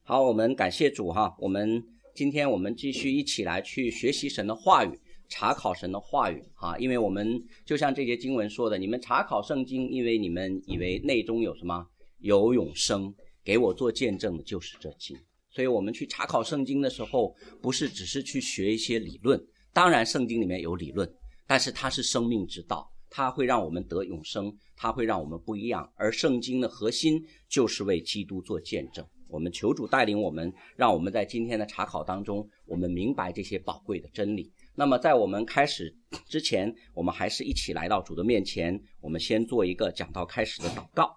好，我们感谢主哈，今天我们继续一起来去学习神的话语，查考神的话语哈，因为我们就像这节经文说的，你们查考圣经，因为你们以为内中有什么？有永生，给我做见证的就是这经。所以我们去查考圣经的时候，不是只是去学一些理论，当然圣经里面有理论，但是它是生命之道，它会让我们得永生，它会让我们不一样，而圣经的核心就是为基督做见证。我们求主带领我们，让我们在今天的查考当中，我们明白这些宝贵的真理。那么在我们开始之前，我们还是一起来到主的面前，我们先做一个讲道开始的祷告。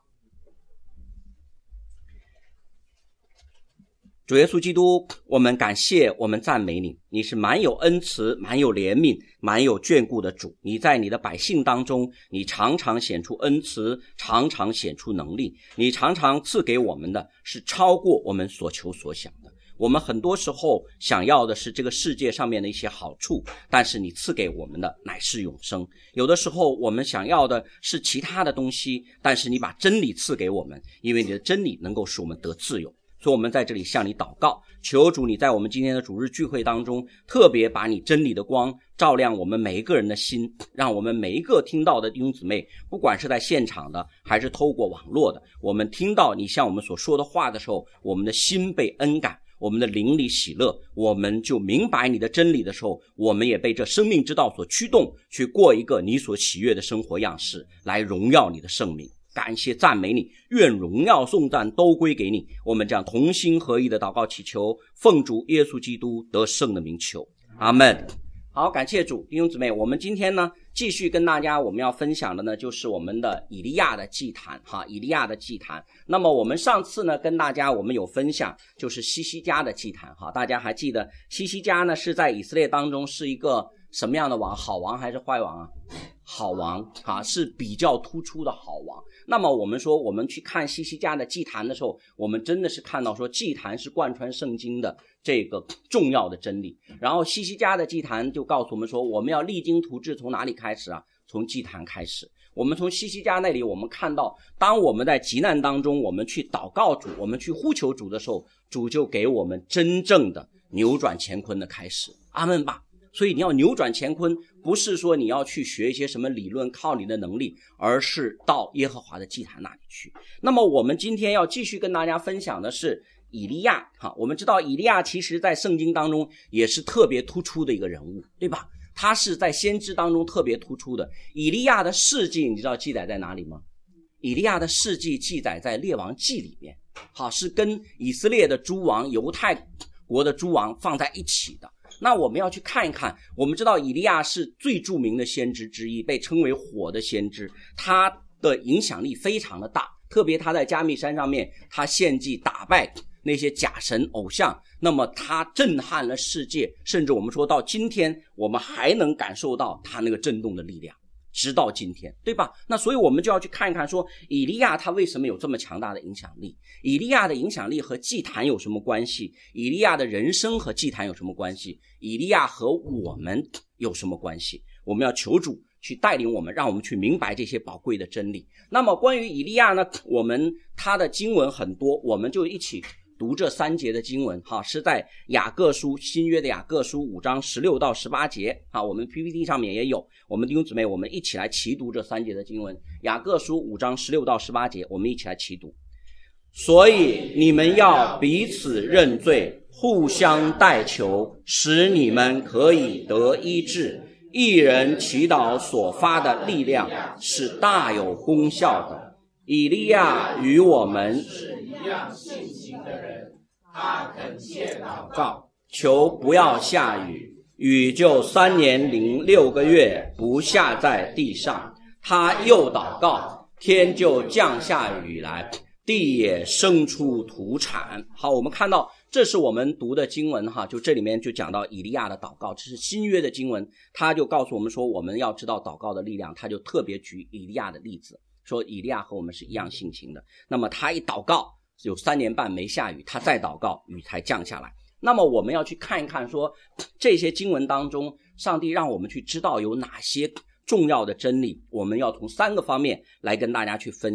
主耶稣基督，我们感谢，我们赞美你，你是满有恩慈，满有怜悯，满有眷顾的主。你在你的百姓当中，你常常显出恩慈，常常显出能力，你常常赐给我们的是超过我们所求所想的。我们很多时候想要的是这个世界上面的一些好处，但是你赐给我们的乃是永生。有的时候我们想要的是其他的东西，但是你把真理赐给我们，因为你的真理能够使我们得自由。所以我们在这里向你祷告，求主你在我们今天的主日聚会当中，特别把你真理的光照亮我们每一个人的心，让我们每一个听到的弟兄姊妹，不管是在现场的还是透过网络的，我们听到你向我们所说的话的时候，我们的心被恩感，我们的灵里喜乐，我们就明白你的真理的时候，我们也被这生命之道所驱动，去过一个你所喜悦的生活样式，来荣耀你的圣名。感谢赞美你，愿荣耀颂赞都归给你。我们将同心合意的祷告祈求，奉主耶稣基督得胜的名求，阿们。好，感谢主。弟兄姊妹，我们今天呢继续跟大家我们要分享的呢就是我们的以利亚的祭坛哈，以利亚的祭坛。那么我们上次呢跟大家我们有分享就是西西家的祭坛哈，大家还记得西西家呢是在以色列当中是一个什么样的王？好王还是坏王啊？好王啊，是比较突出的好王。那么我们说我们去看西西家的祭坛的时候，我们真的是看到说祭坛是贯穿圣经的这个重要的真理。然后西西家的祭坛就告诉我们说，我们要励精图治，从哪里开始啊？从祭坛开始。我们从西西家那里我们看到，当我们在急难当中我们去祷告主，我们去呼求主的时候，主就给我们真正的扭转乾坤的开始。阿们吧。所以你要扭转乾坤，不是说你要去学一些什么理论靠你的能力，而是到耶和华的祭坛那里去。那么我们今天要继续跟大家分享的是以利亚哈，我们知道以利亚其实在圣经当中也是特别突出的一个人物，对吧？他是在先知当中特别突出的。以利亚的事迹你知道记载在哪里吗？以利亚的事迹记载在列王记里面，好，是跟以色列的诸王、犹太国的诸王放在一起的。那我们要去看一看，我们知道以利亚是最著名的先知之一，被称为火的先知，他的影响力非常的大，特别他在加密山上面他献祭打败那些假神偶像，那么他震撼了世界，甚至我们说到今天我们还能感受到他那个震动的力量，直到今天，对吧？那所以我们就要去看一看说以利亚他为什么有这么强大的影响力，以利亚的影响力和祭坛有什么关系，以利亚的人生和祭坛有什么关系，以利亚和我们有什么关系。我们要求主去带领我们，让我们去明白这些宝贵的真理。那么关于以利亚呢，他的经文很多，我们就一起读这3节的经文哈，是在雅各书，新约的雅各书5章16到18节啊，我们 PPT 上面也有，我们弟兄姊妹我们一起来齐读这3节的经文。雅各书5章16到18节，我们一起来齐读。所以你们要彼此认罪，互相代求，使你们可以得医治。一人祈祷所发的力量是大有功效的。以利亚与我们是一样性情的人，他恳切祷告，求不要下雨，雨就3年零6个月不下在地上。他又祷告，天就降下雨来，地也生出土产。好，我们看到这是我们读的经文哈，就这里面就讲到以利亚的祷告，这是新约的经文，他就告诉我们说我们要知道祷告的力量，他就特别举以利亚的例子，说以利亚和我们是一样性情的。那么他一祷告有3年半没下雨，他再祷告雨才降下来。那么我们要去看一看说这些经文当中上帝让我们去知道有哪些重要的真理，我们要从3个方面来跟大家去分享。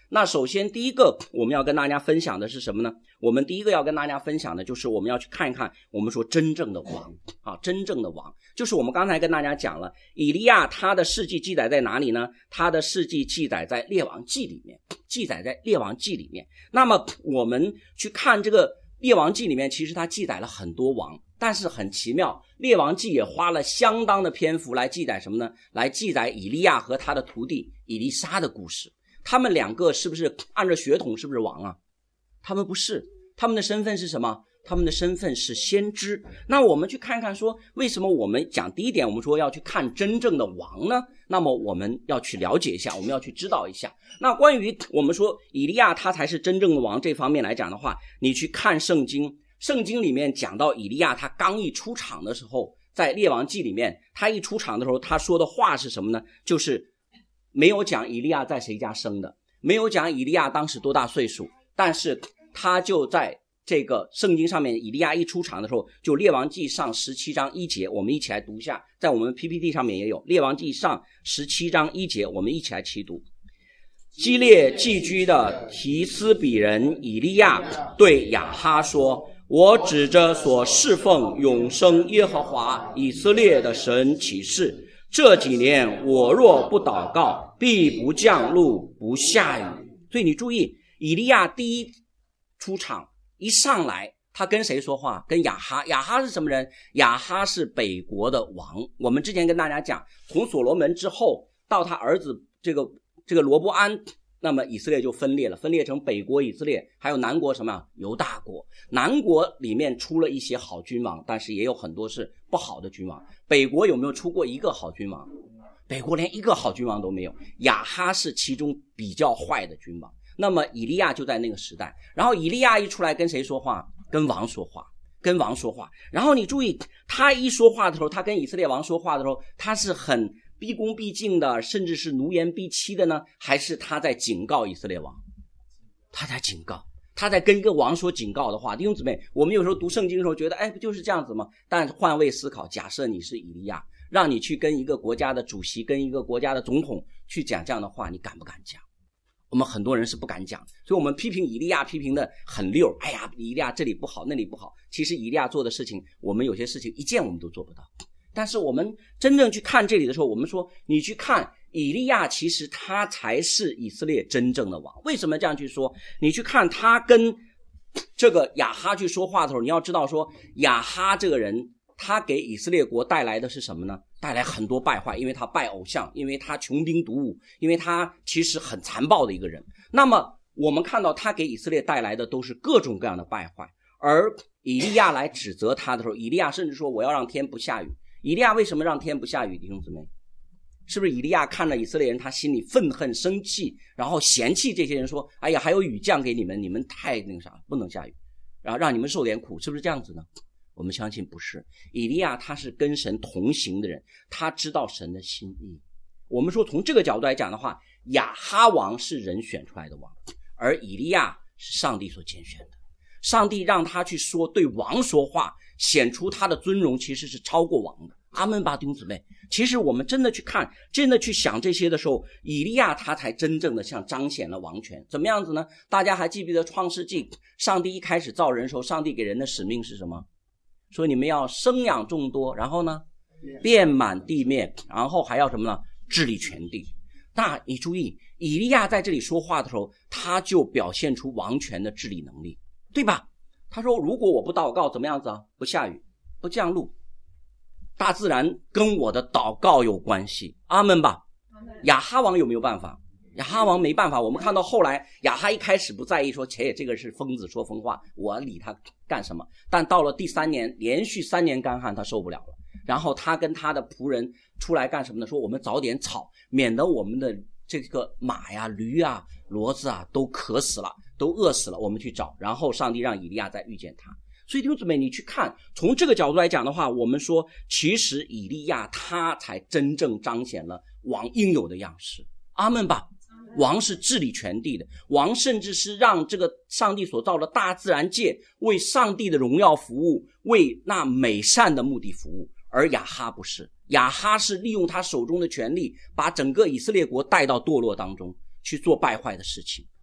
那首先第一个我们要跟大家分享的是什么呢？我们第一个要跟大家分享的就是我们要去看一看我们说真正的王啊，真正的王就是我们刚才跟大家讲了，以利亚他的事迹记载在哪里呢？他的事迹记载在列王记里面，那么我们去看这个列王记里面，其实他记载了很多王，但是很奇妙，列王记也花了相当的篇幅来记载什么呢？来记载以利亚和他的徒弟以利沙的故事。他们两个是不是按照血统是不是王啊？他们不是，他们的身份是什么？他们的身份是先知。那我们去看看说，为什么我们讲第一点我们说要去看真正的王呢？那么我们要去了解一下，我们要去知道一下。那关于我们说以利亚他才是真正的王这方面来讲的话，你去看圣经里面讲到以利亚他刚一出场的时候，在列王记里面他一出场的时候他说的话是什么呢？就是没有讲以利亚在谁家生的，没有讲以利亚当时多大岁数，但是他就在这个圣经上面，以利亚一出场的时候，就列王记上17章1节，我们一起来读一下，在我们 PPT 上面也有列王记上17章1节，我们一起来齐读。基列寄居的提斯比人以利亚对亚哈说，我指着所侍奉永生耶和华以色列的神起誓，这几年我若不祷告，必不降露不下雨。所以你注意，以利亚第一出场一上来他跟谁说话？跟亚哈。亚哈是什么人？亚哈是北国的王。我们之前跟大家讲，从所罗门之后到他儿子这个罗波安，那么以色列就分裂了，分裂成北国以色列还有南国什么犹大国。南国里面出了一些好君王，但是也有很多是不好的君王。北国有没有出过一个好君王？北国连一个好君王都没有。亚哈是其中比较坏的君王。那么以利亚就在那个时代，然后以利亚一出来跟谁说话？跟王说话，跟王说话。然后你注意，他一说话的时候，他跟以色列王说话的时候，他是很毕恭毕敬的，甚至是奴颜婢膝的呢？还是他在警告以色列王？他在警告，他在跟一个王说警告的话。弟兄姊妹，我们有时候读圣经的时候觉得不就是这样子吗？但换位思考，假设你是以利亚，让你去跟一个国家的主席，跟一个国家的总统去讲这样的话，你敢不敢讲？我们很多人是不敢讲，所以我们批评以利亚批评的很溜，以利亚这里不好那里不好。其实以利亚做的事情，我们有些事情一件我们都做不到。但是我们真正去看这里的时候，我们说你去看以利亚，其实他才是以色列真正的王。为什么这样去说？你去看他跟这个亚哈去说话的时候，你要知道说亚哈这个人，他给以色列国带来的是什么呢？带来很多败坏，因为他拜偶像，因为他穷兵黩武，因为他其实很残暴的一个人。那么我们看到他给以色列带来的都是各种各样的败坏，而以利亚来指责他的时候，以利亚甚至说我要让天不下雨。以利亚为什么让天不下雨？弟兄姊妹，是不是以利亚看了以色列人，他心里愤恨生气，然后嫌弃这些人说，哎呀，还有雨降给你们，你们太那个啥，不能下雨，然后让你们受点苦，是不是这样子呢？我们相信不是。以利亚他是跟神同行的人，他知道神的心意。我们说从这个角度来讲的话，亚哈王是人选出来的王，而以利亚是上帝所拣选的。上帝让他去说，对王说话，显出他的尊荣，其实是超过王的。阿们吧，弟兄姊妹。其实我们真的去看，真的去想这些的时候，以利亚他才真正的像彰显了王权。怎么样子呢？大家还记不记得创世纪，上帝一开始造人的时候，上帝给人的使命是什么？说你们要生养众多，然后呢遍满地面，然后还要什么呢？治理全地。那你注意，以利亚在这里说话的时候，他就表现出王权的治理能力，对吧？他说如果我不祷告怎么样子啊？不下雨，不降露，大自然跟我的祷告有关系。阿们吧。亚哈王有没有办法？亚哈王没办法。我们看到后来亚哈一开始不在意，说切这个是疯子说疯话，我理他干什么？但到了第3年，连续3年干旱，他受不了了。然后他跟他的仆人出来干什么呢？说我们找点草，免得我们的这个马呀驴啊骡子啊都渴死了，都饿死了，我们去找。然后上帝让以利亚再遇见他。所以弟兄姊妹，你去看，从这个角度来讲的话，我们说其实以利亚他才真正彰显了王应有的样式。阿们吧。王是治理全地的，王甚至是让这个上帝所造的大自然界为上帝的荣耀服务，为那美善的目的服务。而亚哈不是，亚哈是利用他手中的权力，把整个以色列国带到堕落当中去做败坏的事情。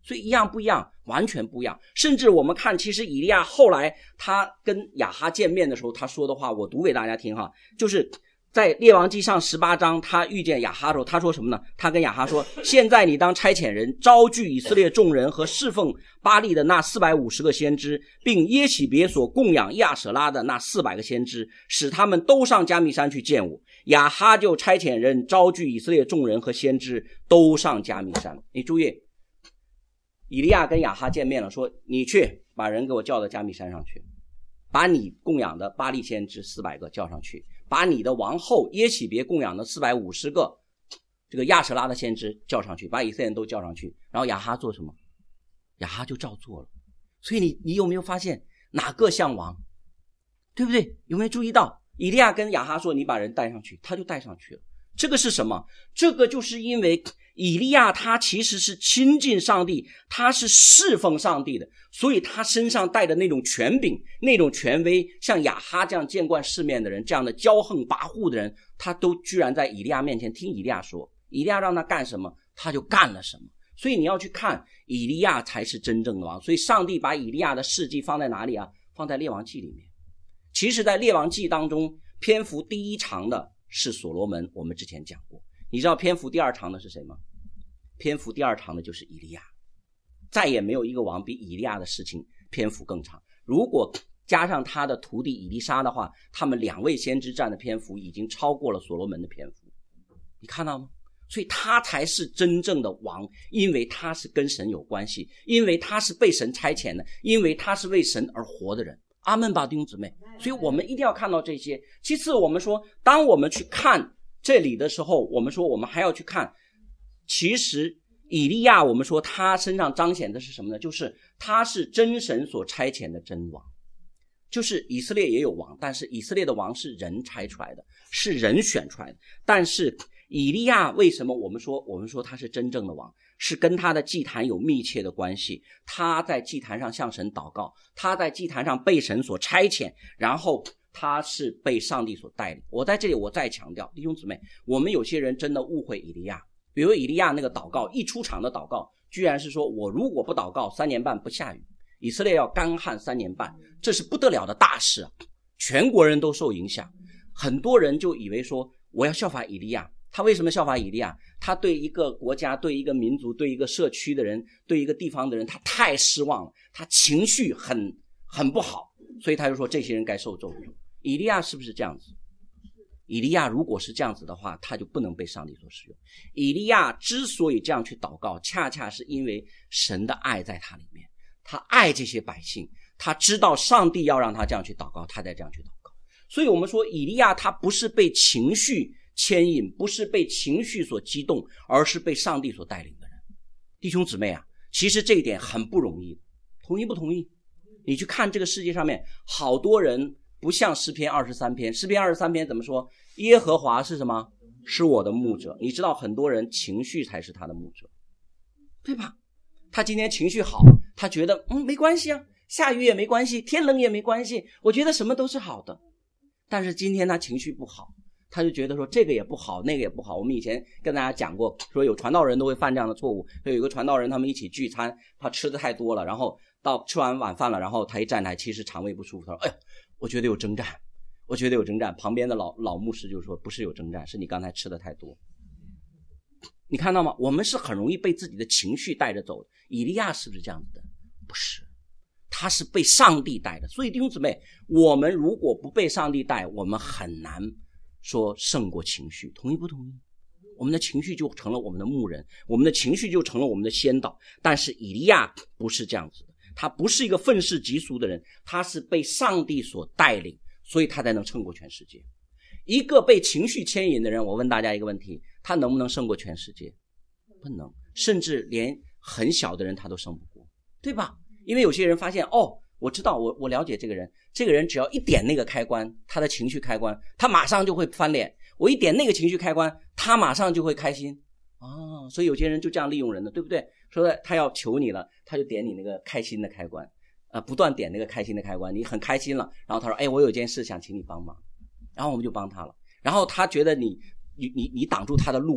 所以一样不一样？完全不一样。甚至我们看，其实以利亚后来他跟亚哈见面的时候，他说的话我读给大家听哈，就是在列王记上18章，他遇见亚哈的时候，他说什么呢？他跟亚哈说，现在你当差遣人招聚以色列众人和侍奉巴力的那450个先知，并耶洗别所供养亚舍拉的那400个先知，使他们都上迦密山去见我。亚哈就差遣人招聚以色列众人和先知都上迦密山。你注意，以利亚跟亚哈见面了，说你去把人给我叫到迦密山上去，把你供养的巴力先知400个叫上去，把你的王后耶洗别供养的450个这个亚舍拉的先知叫上去，把以色列人都叫上去。然后亚哈做什么？亚哈就照做了。所以你有没有发现哪个像王？对不对？有没有注意到以利亚跟亚哈说你把人带上去，他就带上去了。这个是什么？这个就是因为以利亚他其实是亲近上帝，他是侍奉上帝的，所以他身上带的那种权柄，那种权威，像亚哈这样见惯世面的人，这样的骄横跋扈的人，他都居然在以利亚面前听以利亚说，以利亚让他干什么他就干了什么。所以你要去看以利亚才是真正的王。所以上帝把以利亚的事迹放在哪里啊？放在列王记里面。其实在列王记当中，篇幅第一长的是所罗门，我们之前讲过。你知道篇幅第二长的是谁吗？篇幅第二长的就是以利亚。再也没有一个王比以利亚的事情篇幅更长。如果加上他的徒弟以利沙的话，他们2位先知占的篇幅已经超过了所罗门的篇幅。你看到吗？所以他才是真正的王，因为他是跟神有关系，因为他是被神差遣的，因为他是为神而活的人。阿们吧，弟兄姊妹。所以我们一定要看到这些。其次我们说，当我们去看这里的时候，我们说我们还要去看，其实以利亚我们说他身上彰显的是什么呢？就是他是真神所差遣的真王。就是以色列也有王，但是以色列的王是人差出来的，是人选出来的。但是以利亚为什么我们说他是真正的王，是跟他的祭坛有密切的关系。他在祭坛上向神祷告，他在祭坛上被神所差遣，然后他是被上帝所带领。我在这里我再强调，弟兄姊妹，我们有些人真的误会以利亚。比如以利亚那个祷告，一出场的祷告居然是说，我如果不祷告3年半不下雨，以色列要干旱3年半，这是不得了的大事啊！全国人都受影响。很多人就以为说我要效法以利亚。他为什么效法以利亚？他对一个国家，对一个民族，对一个社区的人，对一个地方的人，他太失望了，他情绪很不好，所以他就说这些人该受咒诅。以利亚是不是这样子？以利亚如果是这样子的话，他就不能被上帝所使用。以利亚之所以这样去祷告，恰恰是因为神的爱在他里面，他爱这些百姓，他知道上帝要让他这样去祷告，他才这样去祷告。所以我们说以利亚他不是被情绪牵引，不是被情绪所激动，而是被上帝所带领的人。弟兄姊妹啊，其实这一点很不容易，同意不同意？你去看这个世界上面好多人不像诗篇23篇，诗篇23篇怎么说？耶和华是什么？是我的牧者。你知道很多人情绪才是他的牧者，对吧？他今天情绪好，他觉得没关系啊，下雨也没关系，天冷也没关系，我觉得什么都是好的。但是今天他情绪不好，他就觉得说这个也不好，那个也不好。我们以前跟大家讲过，说有传道人都会犯这样的错误。有一个传道人，他们一起聚餐，他吃的太多了，然后到吃完晚饭了，然后他一站台，其实肠胃不舒服，他说哎呀，我觉得有征战，我觉得有征战。旁边的老牧师就说不是有征战，是你刚才吃的太多。你看到吗？我们是很容易被自己的情绪带着走的。以利亚是不是这样子的？不是，他是被上帝带的。所以弟兄姊妹，我们如果不被上帝带，我们很难说胜过情绪。同意不同意？我们的情绪就成了我们的牧人，我们的情绪就成了我们的先导。但是以利亚不是这样子的，他不是一个愤世嫉俗的人，他是被上帝所带领，所以他才能胜过全世界。一个被情绪牵引的人，我问大家一个问题，他能不能胜过全世界？不能，甚至连很小的人他都胜不过，对吧？因为有些人发现，我知道，我了解这个人，这个人只要一点那个开关，他的情绪开关，他马上就会翻脸。我一点那个情绪开关，他马上就会开心。所以有些人就这样利用人的，对不对？说他要求你了，他就点你那个开心的开关，不断点那个开心的开关，你很开心了，然后他说，哎，我有件事想请你帮忙，然后我们就帮他了。然后他觉得你挡住他的路了，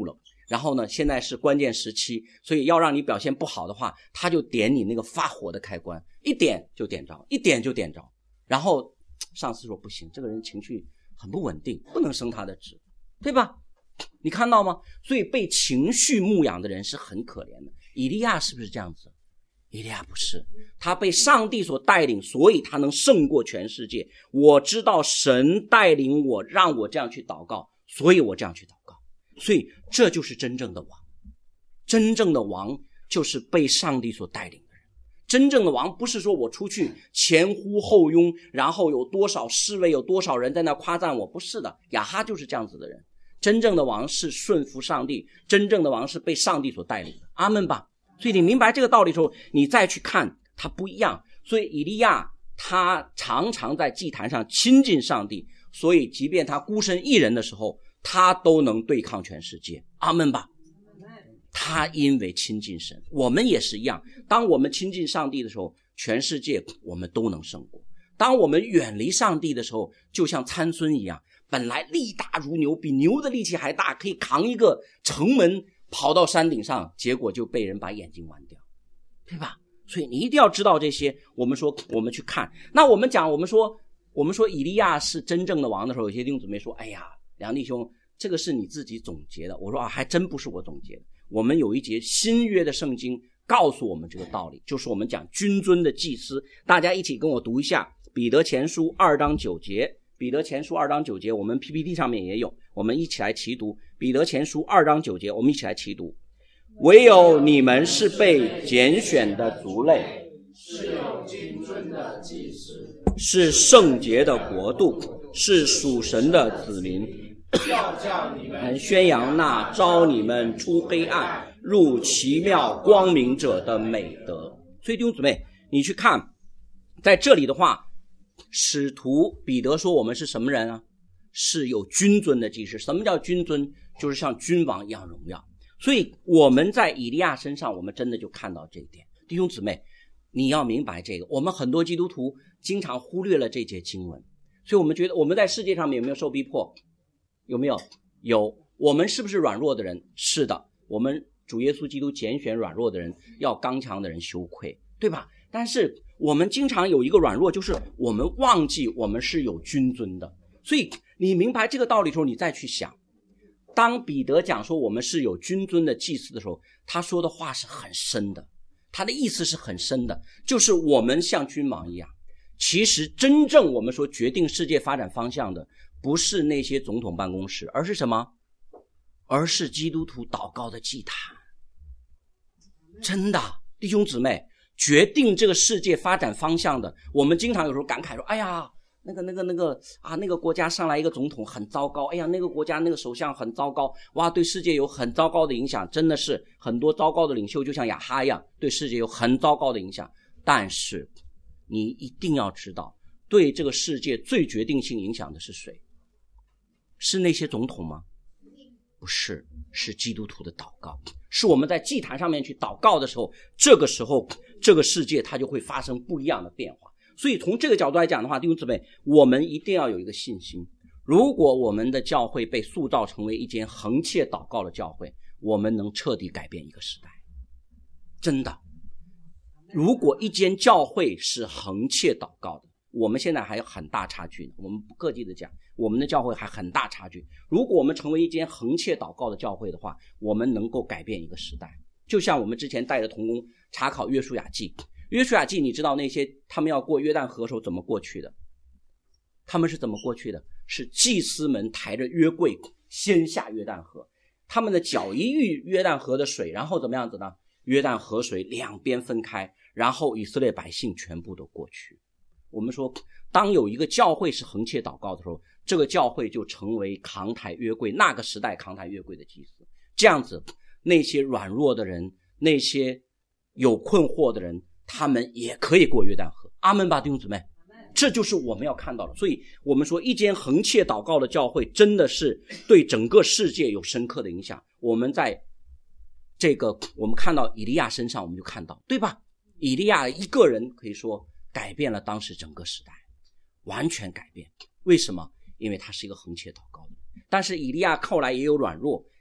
然后呢，现在是关键时期，所以要让你表现不好的话，他就点你那个发火的开关，一点就点着，一点就点着。然后上司说不行，这个人情绪很不稳定，不能升他的职，对吧？你看到吗？所以被情绪牧养的人是很可怜的。以利亚是不是这样子？以利亚不是，他被上帝所带领，所以他能胜过全世界。我知道神带领我，让我这样去祷告，所以我这样去祷告。所以这就是真正的王。真正的王就是被上帝所带领的人。真正的王不是说我出去前呼后拥，然后有多少侍卫，有多少人在那夸赞我，不是的。亚哈就是这样子的人。真正的王是顺服上帝，真正的王是被上帝所带领的。阿们吧。所以你明白这个道理的时候，你再去看它不一样。所以以利亚他常常在祭坛上亲近上帝，所以即便他孤身一人的时候，他都能对抗全世界。阿们吧。他因为亲近神，我们也是一样。当我们亲近上帝的时候，全世界我们都能胜过。当我们远离上帝的时候，就像参孙一样，本来力大如牛，比牛的力气还大，可以扛一个城门跑到山顶上，结果就被人把眼睛剜掉，对吧？所以你一定要知道这些。我们说我们去看，那我们说以利亚是真正的王的时候，有些弟兄姊妹说，哎呀，梁弟兄，这个是你自己总结的。我说还真不是我总结的。我们有一节新约的圣经告诉我们这个道理，就是我们讲君尊的祭司。大家一起跟我读一下彼得前书2章9节。彼得前书2章9节，我们 PPT 上面也有，我们一起来齐读。彼得前书2章9节，我们一起来齐读。唯有你们是被拣选的族类， 是有君尊的祭司， 是圣洁的国度，是属神的子民， 要叫你们宣扬那召你们出黑暗入奇妙光明者的美德。所以弟兄姊妹，你去看在这里的话，使徒彼得说我们是什么人啊？是有君尊的祭司。什么叫君尊？就是像君王一样荣耀。所以我们在以利亚身上，我们真的就看到这一点。弟兄姊妹，你要明白这个。我们很多基督徒经常忽略了这节经文，所以我们觉得我们在世界上面有没有受逼迫？有没有？有。我们是不是软弱的人？是的。我们主耶稣基督拣选软弱的人，要刚强的人羞愧，对吧？但是我们经常有一个软弱，就是我们忘记我们是有君尊的。所以你明白这个道理的时候，你再去想，当彼得讲说我们是有君尊的祭司的时候，他说的话是很深的，他的意思是很深的，就是我们像君王一样。其实真正我们说决定世界发展方向的，不是那些总统办公室，而是什么？而是基督徒祷告的祭坛。真的，弟兄姊妹，决定这个世界发展方向的，我们经常有时候感慨说，哎呀，那个国家上来一个总统很糟糕，哎呀，那个国家那个首相很糟糕，哇，对世界有很糟糕的影响。真的是很多糟糕的领袖，就像亚哈一样，对世界有很糟糕的影响。但是你一定要知道，对这个世界最决定性影响的是谁？是那些总统吗？不是，是基督徒的祷告。是我们在祭坛上面去祷告的时候，这个时候这个世界它就会发生不一样的变化。所以从这个角度来讲的话，弟兄姊妹，我们一定要有一个信心，如果我们的教会被塑造成为一间恒切祷告的教会，我们能彻底改变一个时代。真的，如果一间教会是恒切祷告的，我们现在还有很大差距呢。我们不客气的讲，我们的教会还很大差距。如果我们成为一间恒切祷告的教会的话，我们能够改变一个时代。就像我们之前带着同工查考约书亚记，约书亚记你知道那些他们要过约旦河的时候怎么过去的？他们是怎么过去的？是祭司们抬着约柜先下约旦河，他们的脚一遇约旦河的水，然后怎么样子呢？约旦河水两边分开，然后以色列百姓全部都过去。我们说，当有一个教会是恒切祷告的时候，这个教会就成为扛抬约柜，那个时代扛抬约柜的祭司。这样子，那些软弱的人，那些有困惑的人，他们也可以过约旦河。阿们吧，弟兄姊妹，这就是我们要看到的。所以我们说，一间恒切祷告的教会真的是对整个世界有深刻的影响。我们在这个我们看到以利亚身上，我们就看到，对吧？以利亚一个人可以说改变了当时整个时代，完全改变。为什么？因为他是一个恒切祷告的人。但是以利亚后来也有软弱，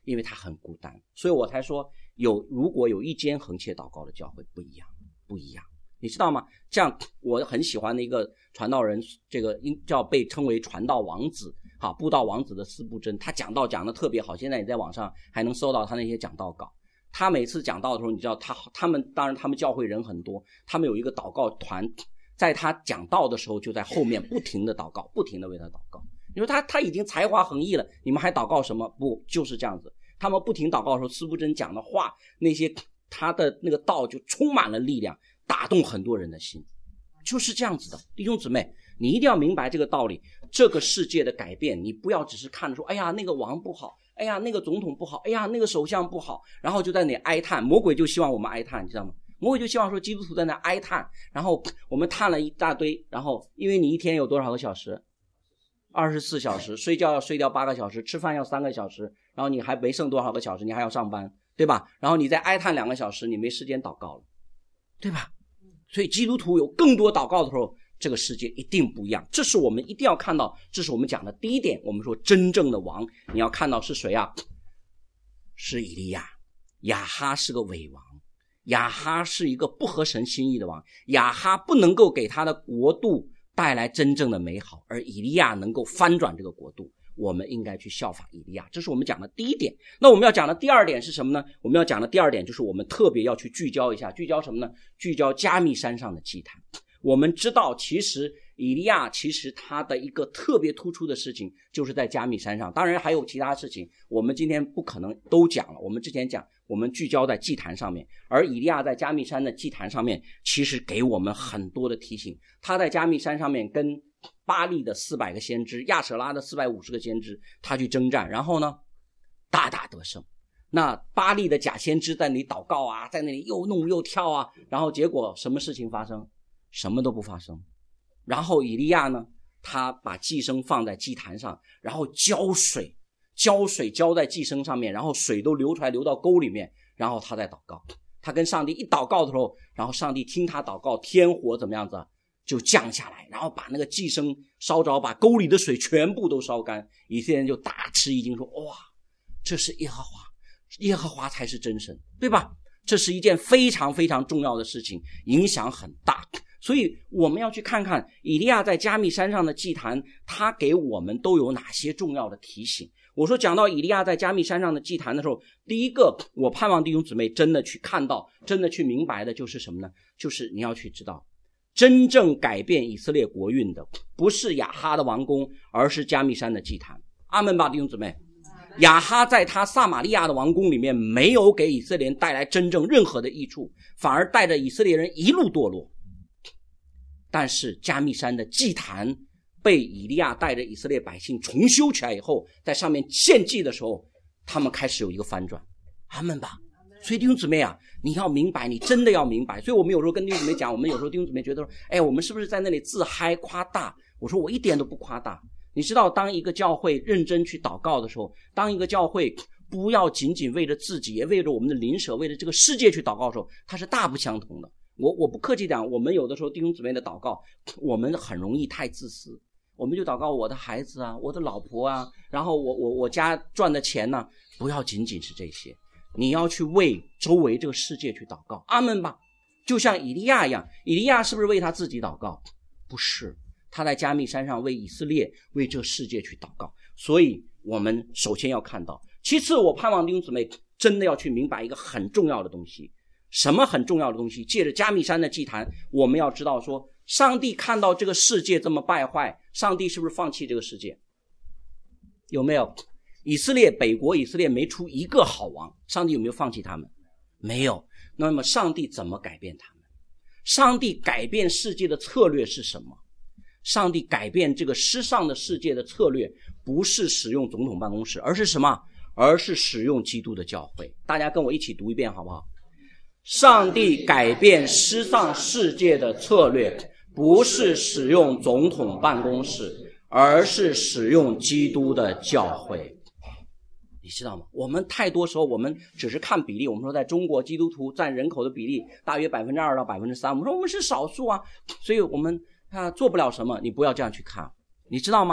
因为他很孤单，所以我才说如果有一间恒切祷告的教会不一样，你知道吗？这样我很喜欢的一个传道人，这个叫被称为传道王子，布道王子的司布真，他讲道讲得特别好，现在你在网上还能搜到他那些讲道稿。他每次讲道的时候，你知道他们当然他们教会人很多，他们有一个祷告团，在他讲道的时候就在后面不停的祷告，不停的为他祷告。你说他已经才华横溢了，你们还祷告什么？不，就是这样子。他们不停祷告的时候，司布真讲的话，那些他的那个道就充满了力量，打动很多人的心，就是这样子的。弟兄姊妹，你一定要明白这个道理。这个世界的改变，你不要只是看着说，哎呀那个王不好，哎呀那个总统不好，哎呀那个首相不好，然后就在那里哀叹。魔鬼就希望我们哀叹，你知道吗？魔鬼就希望说基督徒在那哀叹，然后我们叹了一大堆，然后因为你一天有多少个小时？24小时，睡觉要睡掉8个小时，吃饭要3个小时，然后你还没剩多少个小时，你还要上班，对吧？然后你再哀叹2个小时，你没时间祷告了，对吧？所以基督徒有更多祷告的时候，这个世界一定不一样。这是我们一定要看到，这是我们讲的第一点。我们说真正的王，你要看到是谁啊？是以利亚。亚哈是个伪王，亚哈是一个不合神心意的王，亚哈不能够给他的国度带来真正的美好，而以利亚能够翻转这个国度。我们应该去效法以利亚，这是我们讲的第一点。那我们要讲的第二点是什么呢？我们要讲的第二点就是我们特别要去聚焦一下，聚焦什么呢？聚焦加密山上的祭坛。我们知道其实以利亚其实他的一个特别突出的事情就是在加密山上，当然还有其他事情我们今天不可能都讲了，我们之前讲我们聚焦在祭坛上面，而以利亚在加密山的祭坛上面其实给我们很多的提醒。他在加密山上面跟巴力的400个先知，亚舍拉的450个先知他去征战，然后呢大大得胜。那巴力的假先知在那里祷告啊，在那里又弄又跳啊，然后结果什么事情发生？什么都不发生。然后以利亚呢，他把祭牲放在祭坛上，然后浇水浇在祭牲上面，然后水都流出来流到沟里面，然后他在祷告。他跟上帝一祷告的时候，然后上帝听他祷告，天火怎么样子就降下来，然后把那个祭牲烧着，把沟里的水全部都烧干。以色列人就大吃一惊，说哇，这是耶和华，耶和华才是真神，对吧？这是一件非常非常重要的事情，影响很大。所以我们要去看看以利亚在加密山上的祭坛，他给我们都有哪些重要的提醒。我说讲到以利亚在加密山上的祭坛的时候，第一个我盼望弟兄姊妹真的去看到，真的去明白的就是什么呢？就是你要去知道，真正改变以色列国运的不是亚哈的王宫，而是加密山的祭坛。阿们吧，弟兄姊妹。亚哈在他撒玛利亚的王宫里面没有给以色列人带来真正任何的益处，反而带着以色列人一路堕落。但是加密山的祭坛被以利亚带着以色列百姓重修起来以后，在上面献祭的时候，他们开始有一个翻转。阿们吧。所以弟兄姊妹啊，你要明白，你真的要明白。所以我们有时候跟弟兄姊妹讲，我们有时候弟兄姊妹觉得说，哎，我们是不是在那里自嗨夸大？我说我一点都不夸大。你知道，当一个教会认真去祷告的时候，当一个教会不要仅仅为了自己，也为了我们的邻舍，为了这个世界去祷告的时候，它是大不相同的。我不客气讲，我们有的时候弟兄姊妹的祷告，我们很容易太自私，我们就祷告我的孩子啊，我的老婆啊，然后我家赚的钱呢，不要仅仅是这些，你要去为周围这个世界去祷告。阿们吧。就像以利亚一样，以利亚是不是为他自己祷告？不是，他在加密山上为以色列，为这世界去祷告。所以我们首先要看到，其次我盼望弟兄姊妹真的要去明白一个很重要的东西。什么很重要的东西？借着加密山的祭坛，我们要知道说，上帝看到这个世界这么败坏，上帝是不是放弃这个世界？有没有？以色列北国以色列没出一个好王，上帝有没有放弃他们？没有。那么上帝怎么改变他们？上帝改变世界的策略是什么？上帝改变这个失丧的世界的策略不是使用总统办公室，而是什么？而是使用基督的教会。大家跟我一起读一遍好不好？上帝改变失丧世界的策略不是使用总统办公室，而是使用基督的教会。你知道吗？我们太多时候我们只是看比例，我们说在中国基督徒占人口的比例大约 2% 到 3%， 我们说我们是少数啊，所以我们做不了什么。你不要这样去看，你知道吗？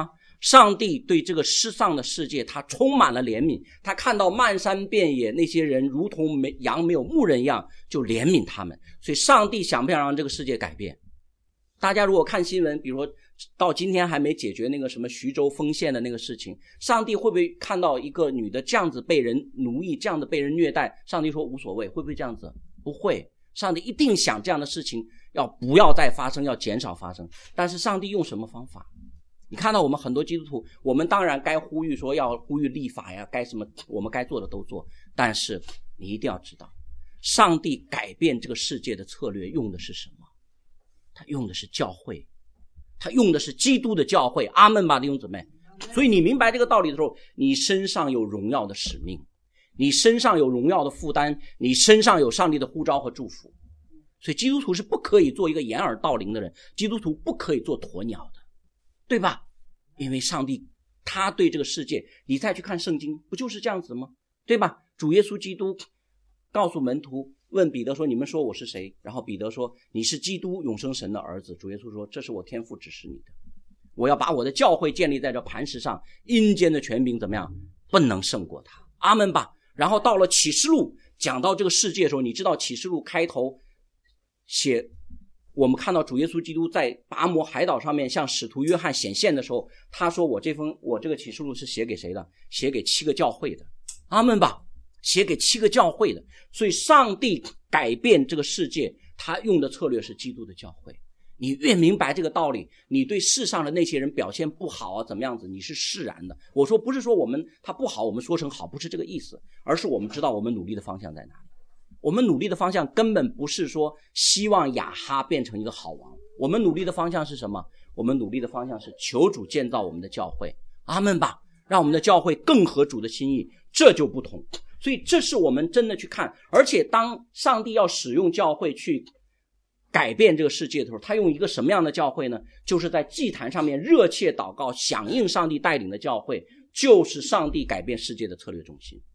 上帝对这个失丧的世界他充满了怜悯，他看到漫山遍野那些人如同羊没有牧人一样，就怜悯他们。所以上帝想不想让这个世界改变？大家如果看新闻，比如说到今天还没解决那个什么徐州丰县的那个事情，上帝会不会看到一个女的这样子被人奴役，这样子被人虐待，上帝说无所谓？会不会这样子？不会，上帝一定想这样的事情不要再发生，要减少发生。但是上帝用什么方法？你看到我们很多基督徒，我们当然该呼吁说要呼吁立法呀，该什么我们该做的都做，但是你一定要知道，上帝改变这个世界的策略用的是什么？他用的是教会，他用的是基督的教会。阿们吧，弟兄姊妹。所以你明白这个道理的时候，你身上有荣耀的使命，你身上有荣耀的负担，你身上有上帝的呼召和祝福。所以基督徒是不可以做一个掩耳盗铃的人，基督徒不可以做鸵鸟的，对吧？因为上帝他对这个世界，你再去看圣经不就是这样子吗？对吧？主耶稣基督告诉门徒，问彼得说，你们说我是谁？然后彼得说，你是基督，永生神的儿子。主耶稣说，这是我天父指示你的，我要把我的教会建立在这磐石上，阴间的权柄怎么样？不能胜过他。阿们吧。然后到了启示录讲到这个世界的时候，你知道启示录开头写，我们看到主耶稣基督在拔摩海岛上面向使徒约翰显现的时候，他说我这个启示录是写给谁的？写给7个教会的。阿们吧，写给7个教会的。所以上帝改变这个世界，他用的策略是基督的教会。你越明白这个道理，你对世上的那些人表现不好啊，怎么样子，你是释然的。我说不是说他不好我们说成好，不是这个意思，而是我们知道我们努力的方向在哪里。我们努力的方向根本不是说希望亚哈变成一个好王，我们努力的方向是什么？我们努力的方向是求主建造我们的教会。阿们吧，让我们的教会更合主的心意，这就不同。所以这是我们真的去看，而且当上帝要使用教会去改变这个世界的时候，他用一个什么样的教会呢？就是在祭坛上面热切祷告，响应上帝带领的教会，就是上帝改变世界的策略中心。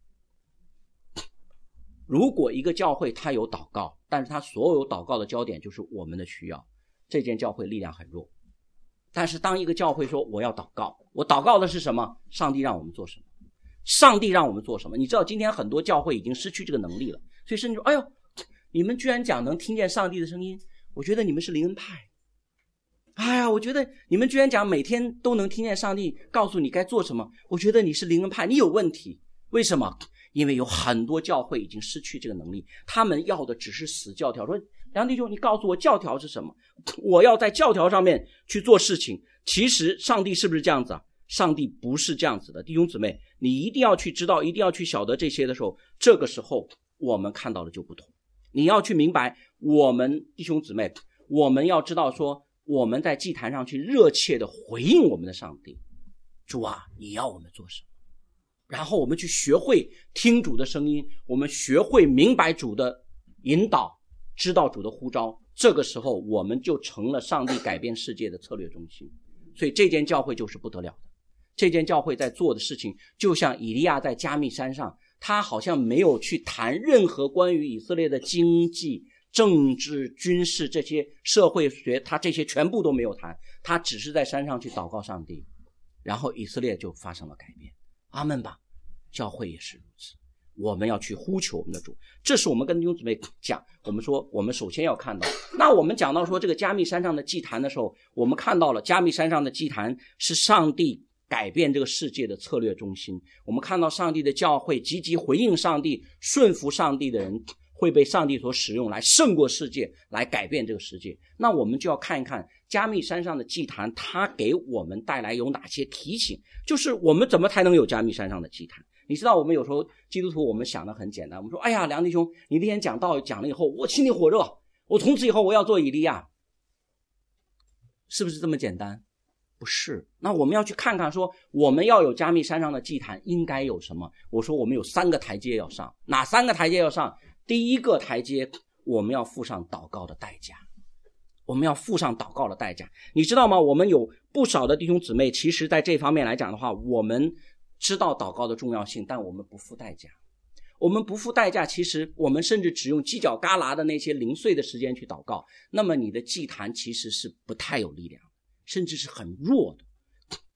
如果一个教会他有祷告，但是他所有祷告的焦点就是我们的需要，这间教会力量很弱。但是当一个教会说我要祷告，我祷告的是什么？上帝让我们做什么？上帝让我们做什么？你知道今天很多教会已经失去这个能力了，所以甚至说，哎呦，你们居然讲能听见上帝的声音，我觉得你们是灵恩派。哎呀，我觉得你们居然讲每天都能听见上帝告诉你该做什么，我觉得你是灵恩派，你有问题。为什么？因为有很多教会已经失去这个能力，他们要的只是死教条。说梁弟兄，你告诉我教条是什么？我要在教条上面去做事情。其实上帝是不是这样子啊？上帝不是这样子的。弟兄姊妹，你一定要去知道，一定要去晓得这些的时候，这个时候我们看到的就不同。你要去明白，我们弟兄姊妹，我们要知道说，我们在祭坛上去热切的回应我们的上帝。主啊，你要我们做什么？然后我们去学会听主的声音，我们学会明白主的引导，知道主的呼召，这个时候我们就成了上帝改变世界的策略中心。所以这间教会就是不得了的。这间教会在做的事情，就像以利亚在加密山上，他好像没有去谈任何关于以色列的经济、政治、军事这些社会学，他这些全部都没有谈，他只是在山上去祷告上帝，然后以色列就发生了改变。阿们吧。教会也是如此，我们要去呼求我们的主。这是我们跟弟兄姊妹讲，我们说我们首先要看到，那我们讲到说这个加密山上的祭坛的时候，我们看到了加密山上的祭坛是上帝改变这个世界的策略中心。我们看到上帝的教会积极回应上帝、顺服上帝的人会被上帝所使用，来胜过世界，来改变这个世界。那我们就要看一看加密山上的祭坛，它给我们带来有哪些提醒，就是我们怎么才能有加密山上的祭坛。你知道我们有时候基督徒我们想的很简单，我们说，哎呀，梁弟兄，你那天讲道讲了以后，我心里火热，我从此以后我要做以利亚，是不是这么简单？不是。那我们要去看看说，我们要有加密山上的祭坛应该有什么。我说我们有3个台阶要上。哪3个台阶要上？第一个台阶，我们要付上祷告的代价。我们要付上祷告的代价。你知道吗？我们有不少的弟兄姊妹，其实在这方面来讲的话，我们知道祷告的重要性，但我们不付代价。我们不付代价，其实我们甚至只用犄角旮旯的那些零碎的时间去祷告，那么你的祭坛其实是不太有力量，甚至是很弱的。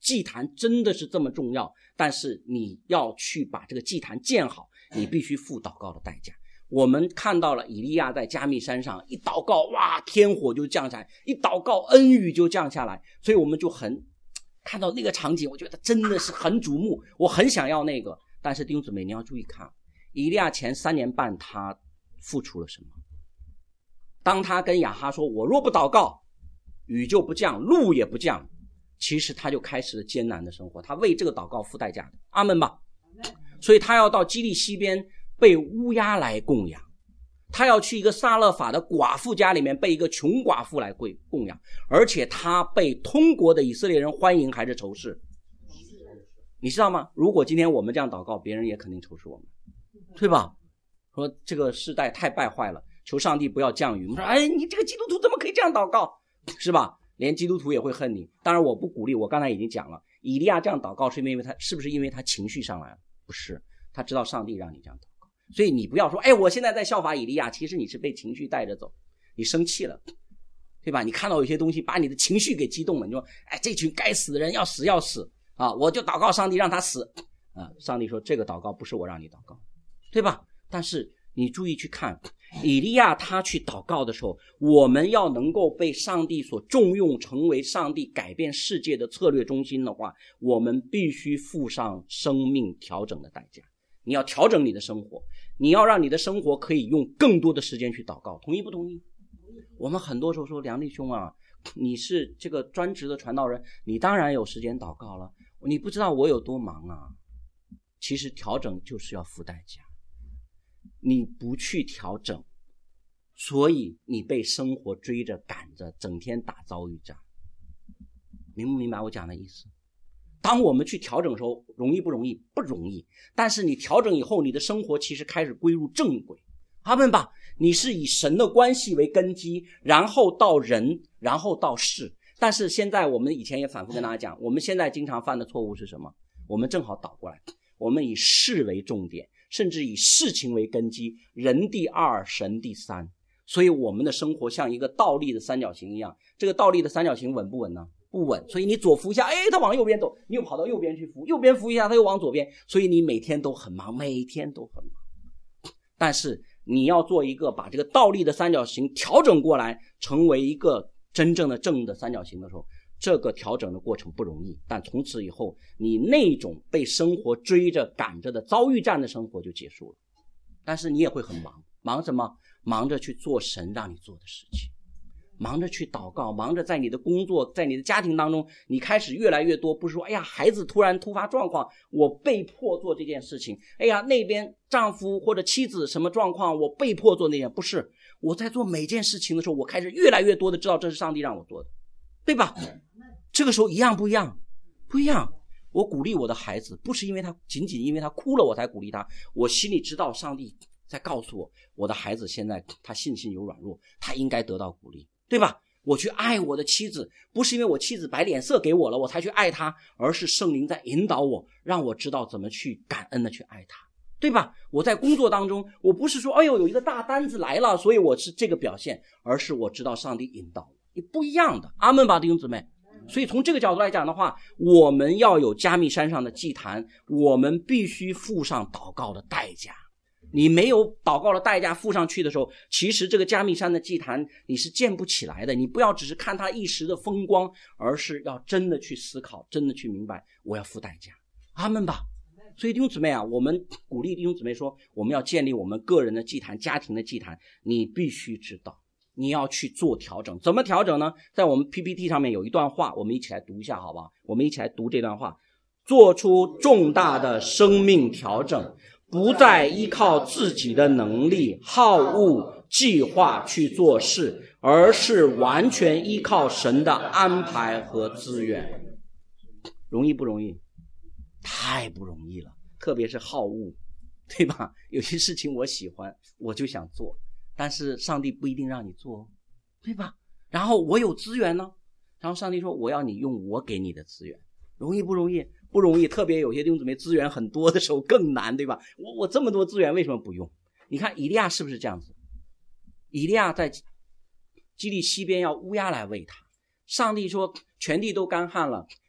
祭坛真的是这么重要，但是你要去把这个祭坛建好，你必须付祷告的代价。我们看到了以利亚在加密山上一祷告，哇，天火就降下来，一祷告恩雨就降下来，所以我们就很看到那个场景，我觉得真的是很瞩目，我很想要那个。但是弟兄姊妹，你要注意看，以利亚前3年半他付出了什么？当他跟亚哈说，我若不祷告，雨就不降，露也不降，其实他就开始了艰难的生活，他为这个祷告付代价的。阿们吧。所以他要到基利西边被乌鸦来供养，他要去一个撒勒法的寡妇家里面被一个穷寡妇来供养，而且他被通国的以色列人欢迎还是仇视？你知道吗？如果今天我们这样祷告，别人也肯定仇视我们，对吧？说这个时代太败坏了，求上帝不要降雨。我们说，哎，你这个基督徒怎么可以这样祷告，是吧？连基督徒也会恨你。当然我不鼓励，我刚才已经讲了，以利亚这样祷告是不是因为他情绪上来了？不是，他知道上帝让你这样祷告。所以你不要说，哎，我现在在效法以利亚，其实你是被情绪带着走，你生气了，对吧？你看到有些东西把你的情绪给激动了，你说，哎，这群该死的人要死要死啊！我就祷告上帝让他死啊！上帝说这个祷告不是我让你祷告，对吧？但是你注意去看，以利亚他去祷告的时候，我们要能够被上帝所重用，成为上帝改变世界的策略中心的话，我们必须付上生命调整的代价。你要调整你的生活，你要让你的生活可以用更多的时间去祷告，同意不同意？我们很多时候说，梁弟兄啊，你是这个专职的传道人，你当然有时间祷告了，你不知道我有多忙啊。其实调整就是要付代价，你不去调整，所以你被生活追着赶着，整天打遭遇战。明不明白我讲的意思？当我们去调整的时候，容易不容易？不容易。但是你调整以后，你的生活其实开始归入正轨。阿们吧。你是以神的关系为根基，然后到人，然后到事。但是现在我们以前也反复跟大家讲，我们现在经常犯的错误是什么？我们正好倒过来，我们以事为重点，甚至以事情为根基，人第二，神第三。所以我们的生活像一个倒立的三角形一样，这个倒立的三角形稳不稳呢？不稳。所以你左扶一下，哎，他往右边走，你又跑到右边去扶，右边扶一下，他又往左边，所以你每天都很忙，每天都很忙。但是你要做一个把这个倒立的三角形调整过来，成为一个真正的正的三角形的时候，这个调整的过程不容易。但从此以后，你那种被生活追着赶着的遭遇战的生活就结束了。但是你也会很忙，忙什么？忙着去做神让你做的事情，忙着去祷告，忙着在你的工作，在你的家庭当中，你开始越来越多，不是说哎呀孩子突然突发状况我被迫做这件事情，哎呀那边丈夫或者妻子什么状况我被迫做那件，不是，我在做每件事情的时候，我开始越来越多的知道这是上帝让我做的，对吧？这个时候一样不一样？不一样。我鼓励我的孩子，不是因为他仅仅因为他哭了我才鼓励他，我心里知道上帝在告诉我，我的孩子现在他信心有软弱，他应该得到鼓励，对吧？我去爱我的妻子，不是因为我妻子摆脸色给我了我才去爱她，而是圣灵在引导我，让我知道怎么去感恩的去爱她，对吧？我在工作当中，我不是说哎呦有一个大单子来了所以我是这个表现，而是我知道上帝引导我，不一样的。阿们吧弟兄姊妹。所以从这个角度来讲的话，我们要有加密山上的祭坛，我们必须付上祷告的代价。你没有祷告的代价付上去的时候，其实这个加密山的祭坛你是建不起来的。你不要只是看它一时的风光，而是要真的去思考，真的去明白我要付代价。阿们吧。所以弟兄姊妹啊，我们鼓励弟兄姊妹说，我们要建立我们个人的祭坛，家庭的祭坛，你必须知道你要去做调整。怎么调整呢？在我们 PPT 上面有一段话，我们一起来读一下好不好？我们一起来读这段话。做出重大的生命调整，不再依靠自己的能力、好恶、计划去做事，而是完全依靠神的安排和资源。容易不容易？太不容易了，特别是好恶，对吧？有些事情我喜欢，我就想做，但是上帝不一定让你做，对吧？然后我有资源呢，然后上帝说我要你用我给你的资源。容易不容易？不容易。特别有些弟兄姊妹资源很多的时候更难，对吧？我这么多资源为什么不用？你看以利亚是不是这样子？以利亚在基利西边要乌鸦来喂他，上帝说全地都干旱了，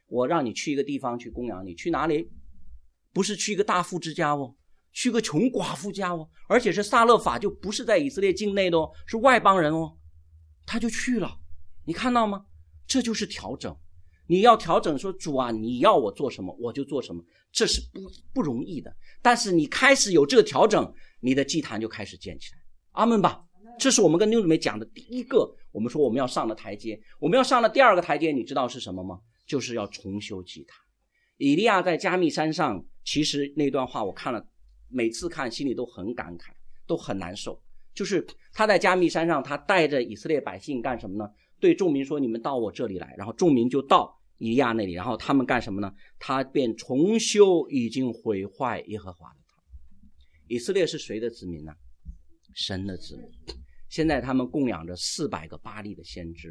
我让你去一个地方去供养你，去哪里？不是去一个大富之家哦，去个穷寡妇家哦，而且是撒勒法，就不是在以色列境内的哦，是外邦人哦，他就去了。你看到吗？这就是调整。你要调整说，主啊，你要我做什么我就做什么，这是不容易的。但是你开始有这个调整，你的祭坛就开始建起来。阿们吧。这是我们跟弟兄姊妹讲的第一个，我们说我们要上的台阶。我们要上的第二个台阶，你知道是什么吗？就是要重修祭坛。以利亚在加密山上，其实那段话我看了，每次看心里都很感慨，都很难受。就是他在加密山上，他带着以色列百姓干什么呢？对众民说，你们到我这里来，然后众民就到以利亚那里，然后他们干什么呢？他便重修已经毁坏耶和华的坛。以色列是谁的子民呢？神的子民。现在他们供养着400个巴力的先知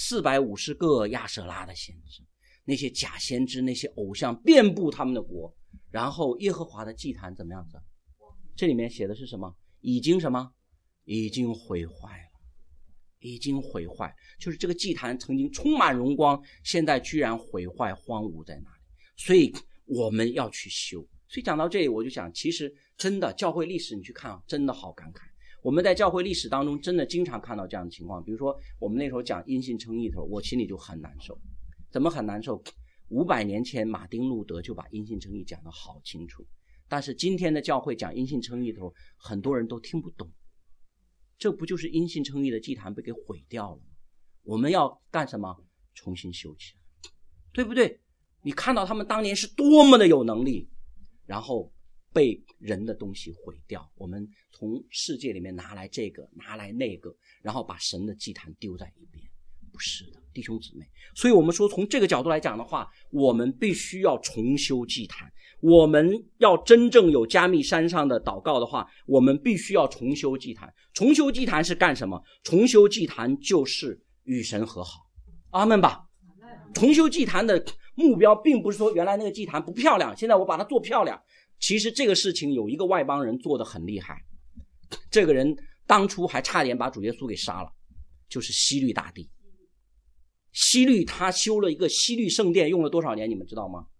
，450个亚舍拉的先知，那些假先知，那些偶像遍布他们的国。然后耶和华的祭坛怎么样子？这里面写的是什么？已经什么？已经毁坏了，已经毁坏。就是这个祭坛曾经充满荣光，现在居然毁坏荒芜在那里。所以我们要去修。所以讲到这里，我就想，其实真的教会历史你去看真的好感慨。我们在教会历史当中真的经常看到这样的情况。比如说我们那时候讲因信称义的时候，我心里就很难受。怎么很难受？500年前马丁路德就把因信称义讲得好清楚，但是今天的教会讲因信称义的时候，很多人都听不懂。这不就是因信称义的祭坛被给毁掉了吗？我们要干什么？重新修起来，对不对？你看到他们当年是多么的有能力，然后被人的东西毁掉，我们从世界里面拿来这个拿来那个，然后把神的祭坛丢在一边。不是的，弟兄姊妹。所以我们说从这个角度来讲的话，我们必须要重修祭坛。我们要真正有加密山上的祷告的话，我们必须要重修祭坛。重修祭坛是干什么？重修祭坛就是与神和好。阿们吧。重修祭坛的目标并不是说原来那个祭坛不漂亮，现在我把它做漂亮。其实这个事情有一个外邦人做得很厉害，这个人当初还差点把主耶稣给杀了，就是希律大帝。希律他修了一个希律圣殿，用了多少年你们知道吗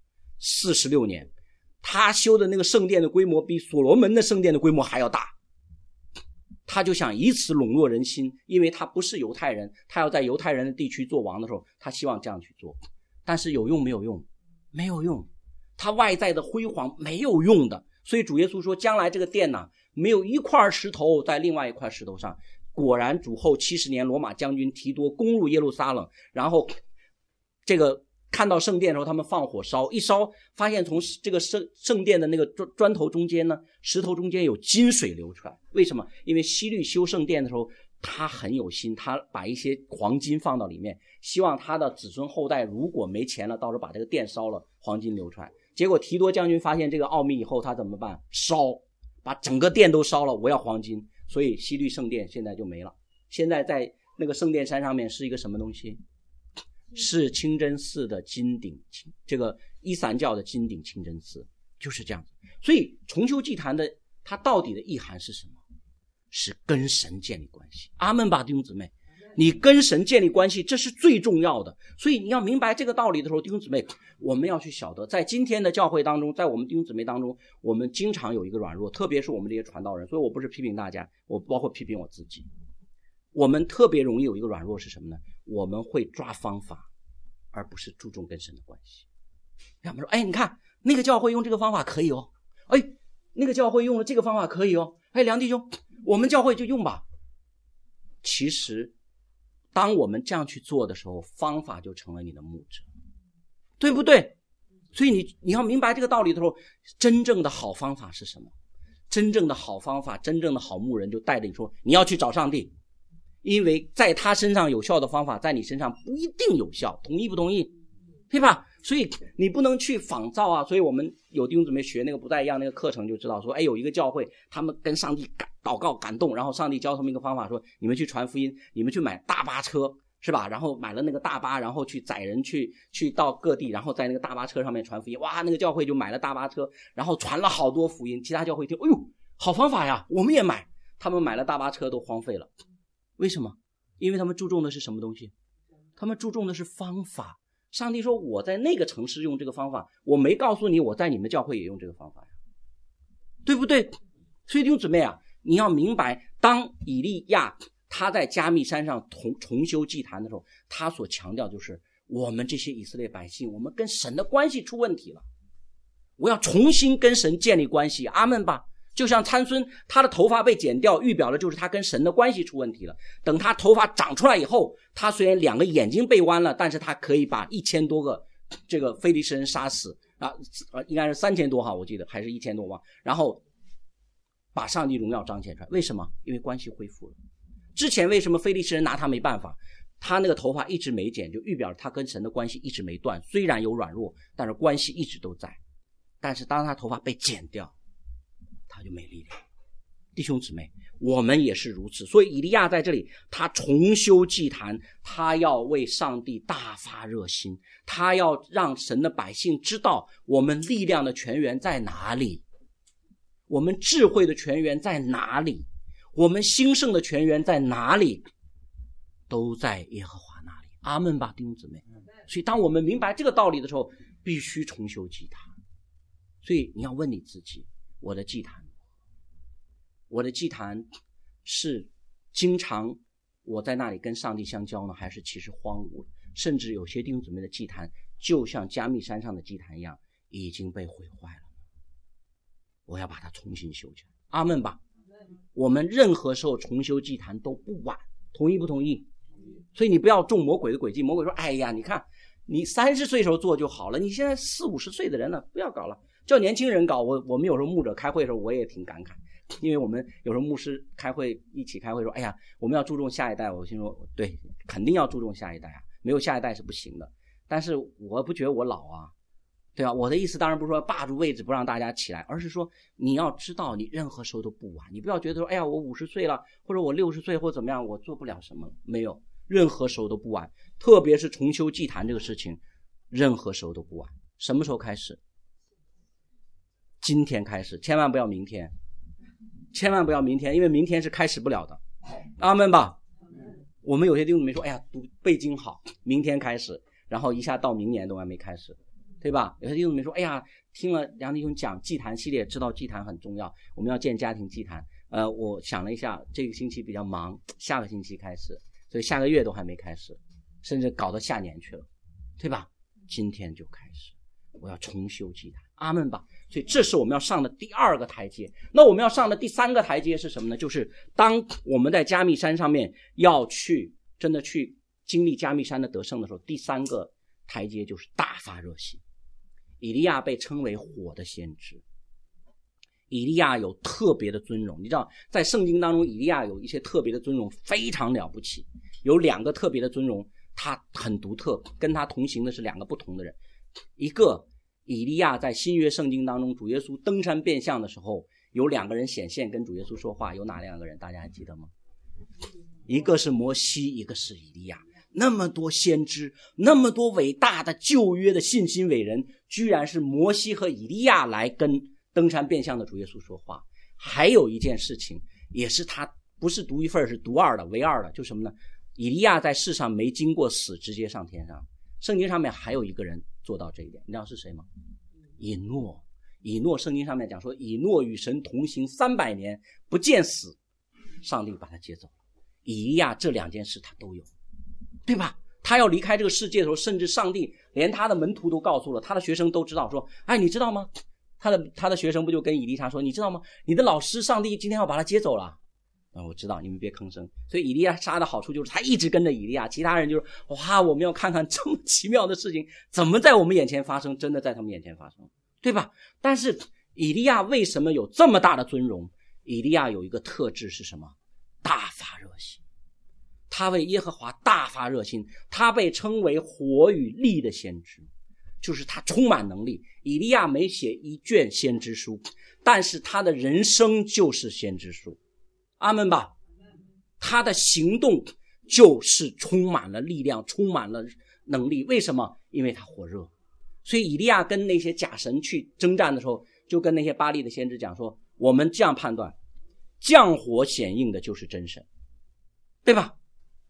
？46年。他修的那个圣殿的规模比所罗门的圣殿的规模还要大。他就想以此笼络人心，因为他不是犹太人，他要在犹太人的地区做王的时候，他希望这样去做。但是有用没有用？没有用。他外在的辉煌没有用的。所以主耶稣说，将来这个殿呢，没有一块石头在另外一块石头上。果然主后70年，罗马将军提多攻入耶路撒冷，然后这个看到圣殿的时候，他们放火烧，一烧发现从这个圣殿的那个砖头中间呢，石头中间有金水流出来。为什么？因为希律修圣殿的时候他很有心，他把一些黄金放到里面，希望他的子孙后代如果没钱了，到时候把这个殿烧了，黄金流出来。结果提多将军发现这个奥秘以后，他怎么办？烧，把整个殿都烧了，我要黄金。所以希律圣殿现在就没了。现在在那个圣殿山上面是一个什么东西？是清真寺的金顶，这个伊斯兰教的金顶清真寺，就是这样子。所以重修祭坛的它到底的意涵是什么？是跟神建立关系。阿们吧，弟兄姊妹，你跟神建立关系，这是最重要的。所以你要明白这个道理的时候，弟兄姊妹，我们要去晓得，在今天的教会当中，在我们弟兄姊妹当中，我们经常有一个软弱，特别是我们这些传道人。所以我不是批评大家，我包括批评我自己。我们特别容易有一个软弱是什么呢？我们会抓方法，而不是注重跟神的关系。他们说，哎，你看那个教会用这个方法可以哦，哎，那个教会用了这个方法可以哦，哎，梁弟兄，我们教会就用吧。其实当我们这样去做的时候，方法就成了你的牧者，对不对？所以你要明白这个道理的时候，真正的好方法是什么？真正的好方法，真正的好牧人就带着你说，你要去找上帝，因为在他身上有效的方法，在你身上不一定有效，同意不同意？对吧？所以你不能去仿造啊。所以我们有弟兄姊妹学那个不再一样那个课程，就知道说，哎，有一个教会，他们跟上帝祷告感动，然后上帝教他们一个方法，说你们去传福音，你们去买大巴车，是吧？然后买了那个大巴，然后去载人去到各地，然后在那个大巴车上面传福音。哇，那个教会就买了大巴车，然后传了好多福音。其他教会听，哎呦，好方法呀，我们也买。他们买了大巴车都荒废了。为什么？因为他们注重的是什么东西？他们注重的是方法， 上帝说我在那个城市用这个方法，我没告诉你我在你们教会也用这个方法呀，对不对？所以弟兄姊妹啊，你要明白，当以利亚他在加密山上重修祭坛的时候，他所强调就是我们这些以色列百姓，我们跟神的关系出问题了，我要重新跟神建立关系，阿们吧。就像参孙，他的头发被剪掉，预表的就是他跟神的关系出问题了。等他头发长出来以后，他虽然2个眼睛被剜了，但是他可以把1000多个这个非利士人杀死啊，应该是3000多哈，我记得还是1000多吧。然后把上帝荣耀彰显出来，为什么？因为关系恢复了。之前为什么非利士人拿他没办法？他那个头发一直没剪，就预表他跟神的关系一直没断，虽然有软弱，但是关系一直都在。但是当他头发被剪掉，他就没力量。弟兄姊妹，我们也是如此。所以以利亚在这里，他重修祭坛，他要为上帝大发热心，他要让神的百姓知道我们力量的泉源在哪里，我们智慧的泉源在哪里，我们兴盛的泉源在哪里，都在耶和华那里。阿们吧，弟兄姊妹。所以当我们明白这个道理的时候，必须重修祭坛。所以你要问你自己，我的祭坛，我的祭坛是经常我在那里跟上帝相交呢，还是其实荒芜了？甚至有些弟兄姊妹的祭坛就像加密山上的祭坛一样，已经被毁坏了，我要把它重新修起来。阿们吧。我们任何时候重修祭坛都不晚，同意不同意？所以你不要中魔鬼的诡计。魔鬼说，哎呀，你看你30岁的时候做就好了，你现在40、50岁的人了，不要搞了，叫年轻人搞。我们有时候牧者开会的时候我也挺感慨，因为我们有时候牧师开会一起开会说，哎呀，我们要注重下一代。我心说，对，肯定要注重下一代啊，没有下一代是不行的。但是我不觉得我老啊，对吧？我的意思当然不是说霸住位置不让大家起来，而是说你要知道你任何时候都不晚。你不要觉得说，哎呀，我50岁了，或者我60岁或怎么样，我做不了什么。没有，任何时候都不晚。特别是重修祭坛这个事情，任何时候都不晚。什么时候开始？今天开始，千万不要明天，千万不要明天，因为明天是开始不了的。阿们吧。我们有些弟兄姊妹说，哎呀，读背经好，明天开始，然后一下到明年都还没开始，对吧？有些弟兄姊妹说，哎呀，听了梁弟兄讲祭坛系列，知道祭坛很重要，我们要建家庭祭坛。我想了一下，这个星期比较忙，下个星期开始，所以下个月都还没开始，甚至搞到下年去了，对吧？今天就开始，我要重修祭坛。阿们吧。所以这是我们要上的第2个台阶。那我们要上的第3个台阶是什么呢？就是当我们在加密山上面要去真的去经历加密山的得胜的时候，第3个台阶就是大发热心。以利亚被称为火的先知，以利亚有特别的尊荣。你知道在圣经当中，以利亚有一些特别的尊荣，非常了不起。有2个特别的尊荣，他很独特，跟他同行的是2个不同的人。一个，以利亚在新约圣经当中，主耶稣登山变相的时候，有2个人显现跟主耶稣说话，有哪2个人？大家还记得吗？一个是摩西，一个是以利亚。那么多先知，那么多伟大的旧约的信心伟人，居然是摩西和以利亚来跟登山变相的主耶稣说话。还有一件事情，也是他不是独一份，是独二的，唯二的，就什么呢？以利亚在世上没经过死直接上天上。圣经上面还有一个人做到这一点，你知道是谁吗？以诺。以诺圣经上面讲说，以诺与神同行300年，不见死，上帝把他接走。以利亚这2件事他都有，对吧？他要离开这个世界的时候，甚至上帝连他的门徒都告诉了，他的学生都知道，说，哎，你知道吗？他的学生不就跟以利沙说，你知道吗？你的老师上帝今天要把他接走了。我知道，你们别吭声。所以以利亚沙的好处就是他一直跟着以利亚，其他人就是哇，我们要看看这么奇妙的事情怎么在我们眼前发生，真的在他们眼前发生，对吧？但是以利亚为什么有这么大的尊荣？以利亚有一个特质是什么？大发热心。他为耶和华大发热心，他被称为火与力的先知，就是他充满能力。以利亚没写一卷先知书，但是他的人生就是先知书。阿们吧。他的行动就是充满了力量，充满了能力。为什么？因为他火热。所以以利亚跟那些假神去征战的时候，就跟那些巴力的先知讲说，我们这样判断，降火显应的就是真神，对吧？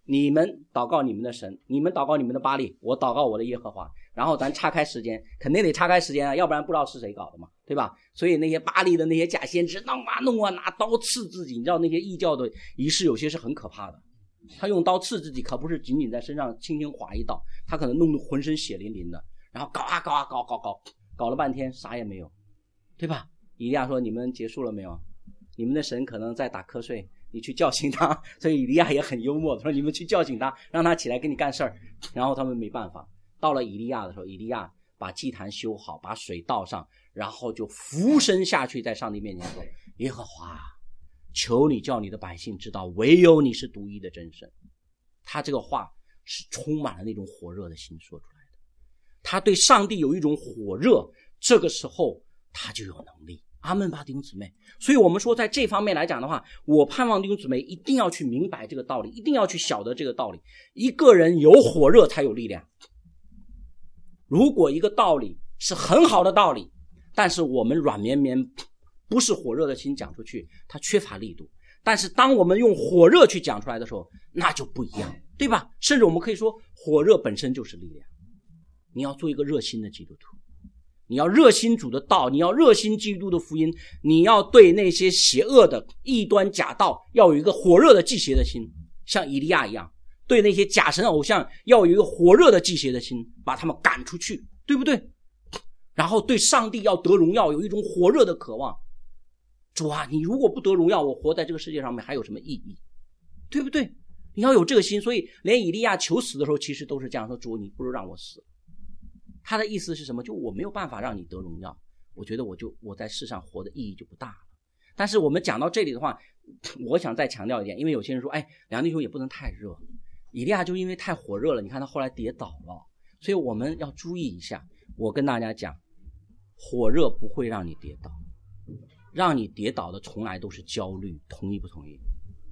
你们祷告你们的神，你们祷告你们的巴力，我祷告我的耶和华，然后咱岔开时间，肯定得岔开时间啊，要不然不知道是谁搞的嘛，对吧？所以那些巴力的那些假先知弄啊拿刀刺自己，你知道那些异教的仪式有些是很可怕的，他用刀刺自己可不是仅仅在身上轻轻划一刀，他可能弄得浑身血淋淋的，然后搞了半天啥也没有，对吧？以利亚说你们结束了没有？你们的神可能在打瞌睡，你去叫醒他。所以以利亚也很幽默，说你们去叫醒他，让他起来给你干事儿。然后他们没办法，到了以利亚的时候，以利亚把祭坛修好，把水倒上，然后就俯身下去，在上帝面前说：耶和华，求你叫你的百姓知道，唯有你是独一的真神。他这个话是充满了那种火热的心说出来的，他对上帝有一种火热，这个时候他就有能力。阿们吧，弟兄姊妹。所以我们说在这方面来讲的话，我盼望弟兄姊妹一定要去明白这个道理，一定要去晓得这个道理。一个人有火热才有力量。如果一个道理是很好的道理，但是我们软绵绵不是火热的心讲出去，它缺乏力度。但是当我们用火热去讲出来的时候，那就不一样，对吧？甚至我们可以说火热本身就是力量。你要做一个热心的基督徒，你要热心主的道，你要热心基督的福音，你要对那些邪恶的异端假道要有一个火热的忌邪的心，像以利亚一样，对那些假神偶像要有一个火热的忌邪的心，把他们赶出去，对不对？然后对上帝要得荣耀有一种火热的渴望。主啊，你如果不得荣耀，我活在这个世界上面还有什么意义？对不对？你要有这个心。所以连以利亚求死的时候其实都是这样说，主你不如让我死。他的意思是什么？就我没有办法让你得荣耀，我觉得我在世上活的意义就不大了。但是我们讲到这里的话，我想再强调一点，因为有些人说梁弟兄也不能太热，以利亚就因为太火热了，你看他后来跌倒了，所以我们要注意一下。我跟大家讲，火热不会让你跌倒，让你跌倒的从来都是焦虑，同意不同意？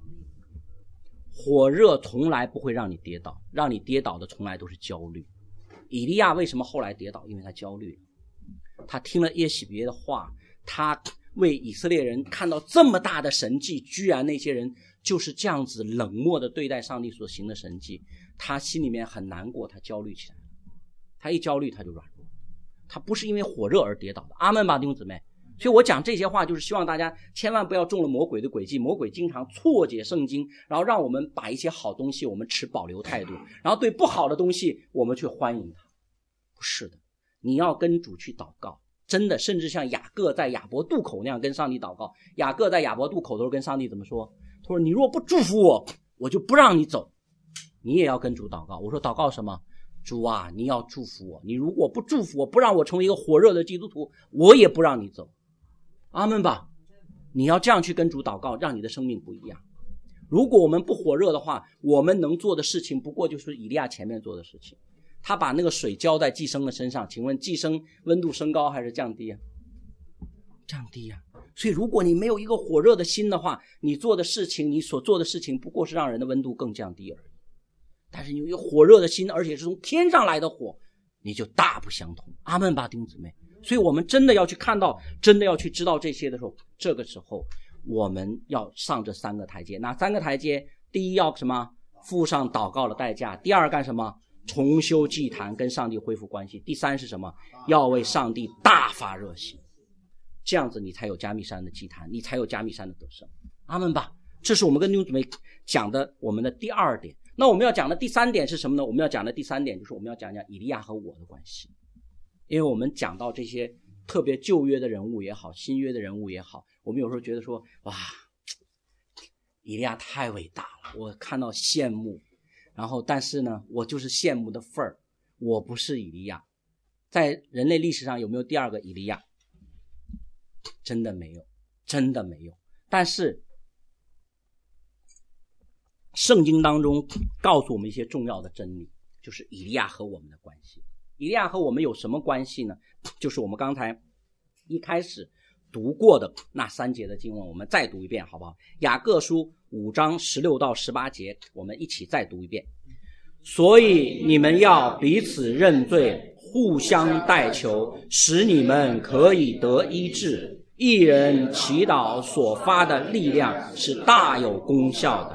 火热从来不会让你跌倒，让你跌倒的从来都是焦虑。以利亚为什么后来跌倒？因为他焦虑了，他听了耶洗别的话，他为以色列人看到这么大的神迹，居然那些人就是这样子冷漠的对待上帝所行的神迹，他心里面很难过，他焦虑起来了。他一焦虑他就软弱，他不是因为火热而跌倒的。阿们吧，弟兄姊妹。所以我讲这些话就是希望大家千万不要中了魔鬼的诡计。魔鬼经常错解圣经，然后让我们把一些好东西我们持保留态度，然后对不好的东西我们去欢迎它。不是的，你要跟主去祷告，真的，甚至像雅各在亚伯渡口那样跟上帝祷告。雅各在亚伯渡口的时候跟上帝怎么说？他说你若不祝福我，我就不让你走。你也要跟主祷告。我说祷告什么？主啊，你要祝福我，你如果不祝福我，不让我成为一个火热的基督徒，我也不让你走。阿们吧。你要这样去跟主祷告，让你的生命不一样。如果我们不火热的话，我们能做的事情不过就是以利亚前面做的事情。他把那个水浇在寄生的身上，请问寄生温度升高还是降低啊？降低啊。所以如果你没有一个火热的心的话，你做的事情，你所做的事情不过是让人的温度更降低而已。但是你有一个火热的心，而且是从天上来的火，你就大不相同。阿们吧，弟兄姊妹。所以我们真的要去看到，真的要去知道这些的时候，这个时候我们要上这三个台阶。哪三个台阶？第一要什么？付上祷告的代价。第二干什么？重修祭坛，跟上帝恢复关系。第三是什么？要为上帝大发热心。这样子你才有加密山的祭坛，你才有加密山的得胜。阿们吧。这是我们跟弟兄姊妹讲的我们的第二点。那我们要讲的第三点是什么呢？我们要讲的第三点就是我们要讲讲以利亚和我的关系。因为我们讲到这些特别旧约的人物也好，新约的人物也好，我们有时候觉得说，哇，以利亚太伟大了，我看到羡慕。然后但是呢，我就是羡慕的份儿，我不是以利亚。在人类历史上有没有第二个以利亚？真的没有，真的没有。但是圣经当中告诉我们一些重要的真理，就是以利亚和我们的关系。以利亚和我们有什么关系呢？就是我们刚才一开始读过的那3节的经文，我们再读一遍好不好？雅各书5章16到18节，我们一起再读一遍。所以你们要彼此认罪，互相代求，使你们可以得医治。一人祈祷所发的力量是大有功效的。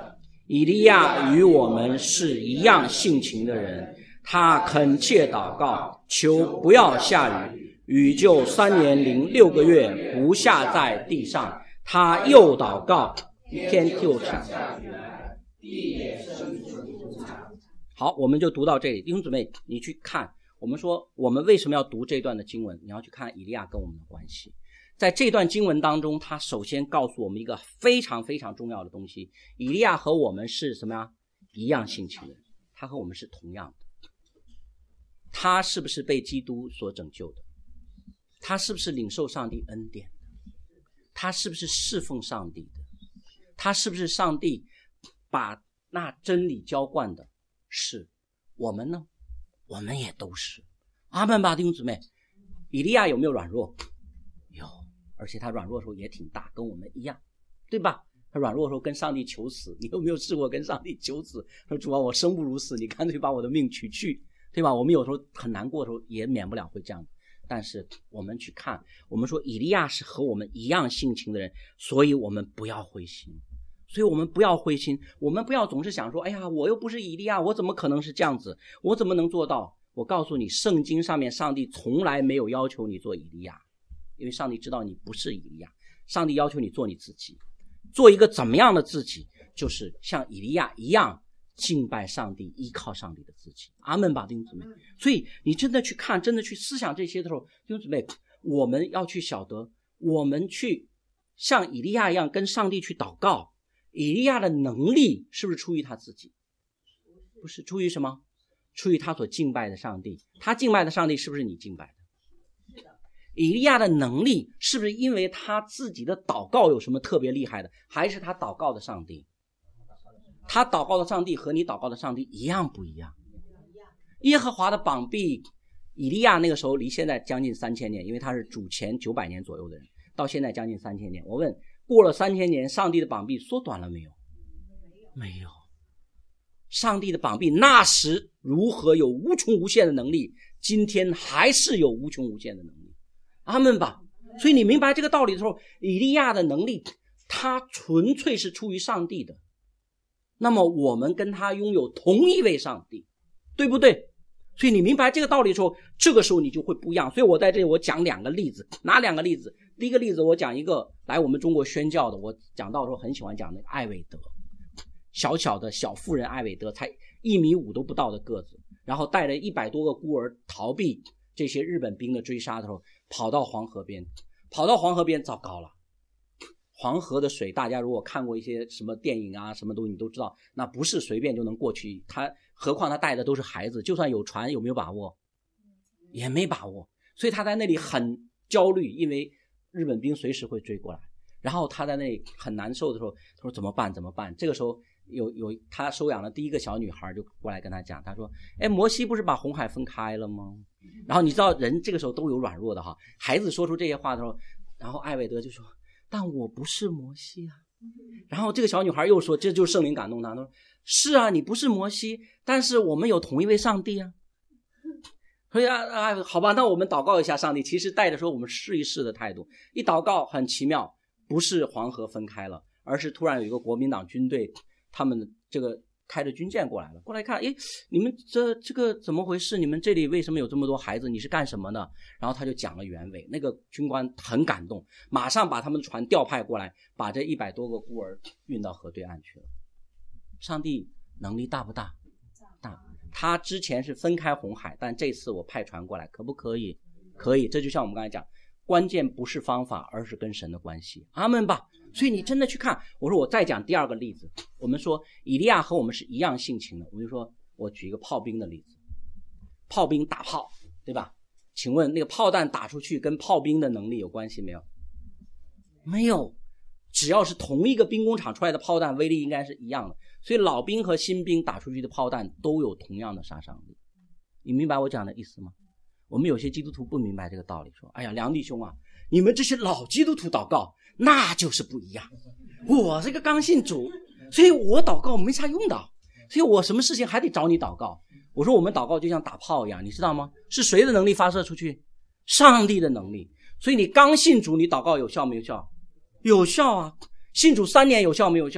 以利亚与我们是一样性情的人，他恳切祷告，求不要下雨，雨就3年零6个月不下在地上。他又祷告，天就下雨来，地也生出土产。好，我们就读到这里。弟兄姊妹，你去看，我们说我们为什么要读这段的经文，你要去看以利亚跟我们的关系。在这段经文当中，他首先告诉我们一个非常非常重要的东西，以利亚和我们是什么呀？一样性情的，他和我们是同样的。他是不是被基督所拯救的？他是不是领受上帝恩典的？他是不是侍奉上帝的？他是不是上帝把那真理浇灌的？是。我们呢？我们也都是。阿们吧，弟兄姊妹。以利亚有没有软弱？有，而且他软弱的时候也挺大，跟我们一样，对吧？他软弱的时候跟上帝求死，你有没有试过跟上帝求死？说主啊，我生不如死，你干脆把我的命取去，对吧？我们有时候很难过的时候也免不了会这样。但是我们去看，我们说以利亚是和我们一样性情的人，所以我们不要灰心。所以我们不要灰心，我们不要总是想说，哎呀，我又不是以利亚，我怎么可能是这样子？我怎么能做到？我告诉你，圣经上面上帝从来没有要求你做以利亚，因为上帝知道你不是以利亚，上帝要求你做你自己，做一个怎么样的自己？就是像以利亚一样敬拜上帝，依靠上帝的自己。阿们吧，弟兄姊妹。所以你真的去看，真的去思想这些的时候，弟兄姊妹，我们要去晓得，我们去像以利亚一样跟上帝去祷告。以利亚的能力是不是出于他自己？不是，出于什么？出于他所敬拜的上帝。他敬拜的上帝是不是你敬拜的？以利亚的能力是不是因为他自己的祷告有什么特别厉害的，还是他祷告的上帝？他祷告的上帝和你祷告的上帝一样不一样？耶和华的膀臂，以利亚那个时候离现在将近3000年，因为他是主前900年左右的人，到现在将近3000年。我问，过了3000年，上帝的膀臂缩短了没有？没有。上帝的膀臂那时如何有无穷无限的能力，今天还是有无穷无限的能力。阿们吧。所以你明白这个道理的时候，以利亚的能力他纯粹是出于上帝的，那么我们跟他拥有同一位上帝，对不对？所以你明白这个道理的时候，这个时候你就会不一样。所以我在这里我讲2个例子。哪2个例子？第一个例子我讲一个来我们中国宣教的，我讲到的时候很喜欢讲那个艾伟德，小小的小妇人艾伟德，才1.5米都不到的个子，然后带着100多个孤儿逃避这些日本兵的追杀的时候，跑到黄河边，糟糕了。黄河的水，大家如果看过一些什么电影啊什么东西你都知道，那不是随便就能过去，何况他带的都是孩子，就算有船有没有把握？也没把握。所以他在那里很焦虑，因为日本兵随时会追过来，然后他在那里很难受的时候，他说怎么办？这个时候有他收养了第一个小女孩就过来跟他讲，他说摩西不是把红海分开了吗？然后你知道人这个时候都有软弱的哈，孩子说出这些话的时候，然后艾伟德就说，但我不是摩西啊。然后这个小女孩又说，这就是圣灵感动她，她说是啊，你不是摩西，但是我们有同一位上帝啊。所以好吧，那我们祷告一下上帝，其实带着说我们试一试的态度。一祷告很奇妙，不是黄河分开了，而是突然有一个国民党军队，他们这个开着军舰过来了，过来看，你们这个怎么回事？你们这里为什么有这么多孩子？你是干什么的？然后他就讲了原委，那个军官很感动，马上把他们的船调派过来，把这100多个孤儿运到河对岸去了。上帝能力大不大？大。他之前是分开红海，但这次我派船过来，可不可以？可以。这就像我们刚才讲，关键不是方法，而是跟神的关系。阿们吧。所以你真的去看，我说我再讲第2个例子。我们说以利亚和我们是一样性情的，我就说我举一个炮兵的例子。炮兵打炮，对吧？请问那个炮弹打出去跟炮兵的能力有关系没有？没有。只要是同一个兵工厂出来的炮弹，威力应该是一样的。所以老兵和新兵打出去的炮弹都有同样的杀伤力。你明白我讲的意思吗？我们有些基督徒不明白这个道理，说哎呀梁弟兄啊，你们这些老基督徒祷告那就是不一样，我这个刚信主，所以我祷告没啥用的，所以我什么事情还得找你祷告。我说我们祷告就像打炮一样，你知道吗？是谁的能力发射出去？上帝的能力。所以你刚信主，你祷告有效没有效？有效啊。信主3年有效没有效？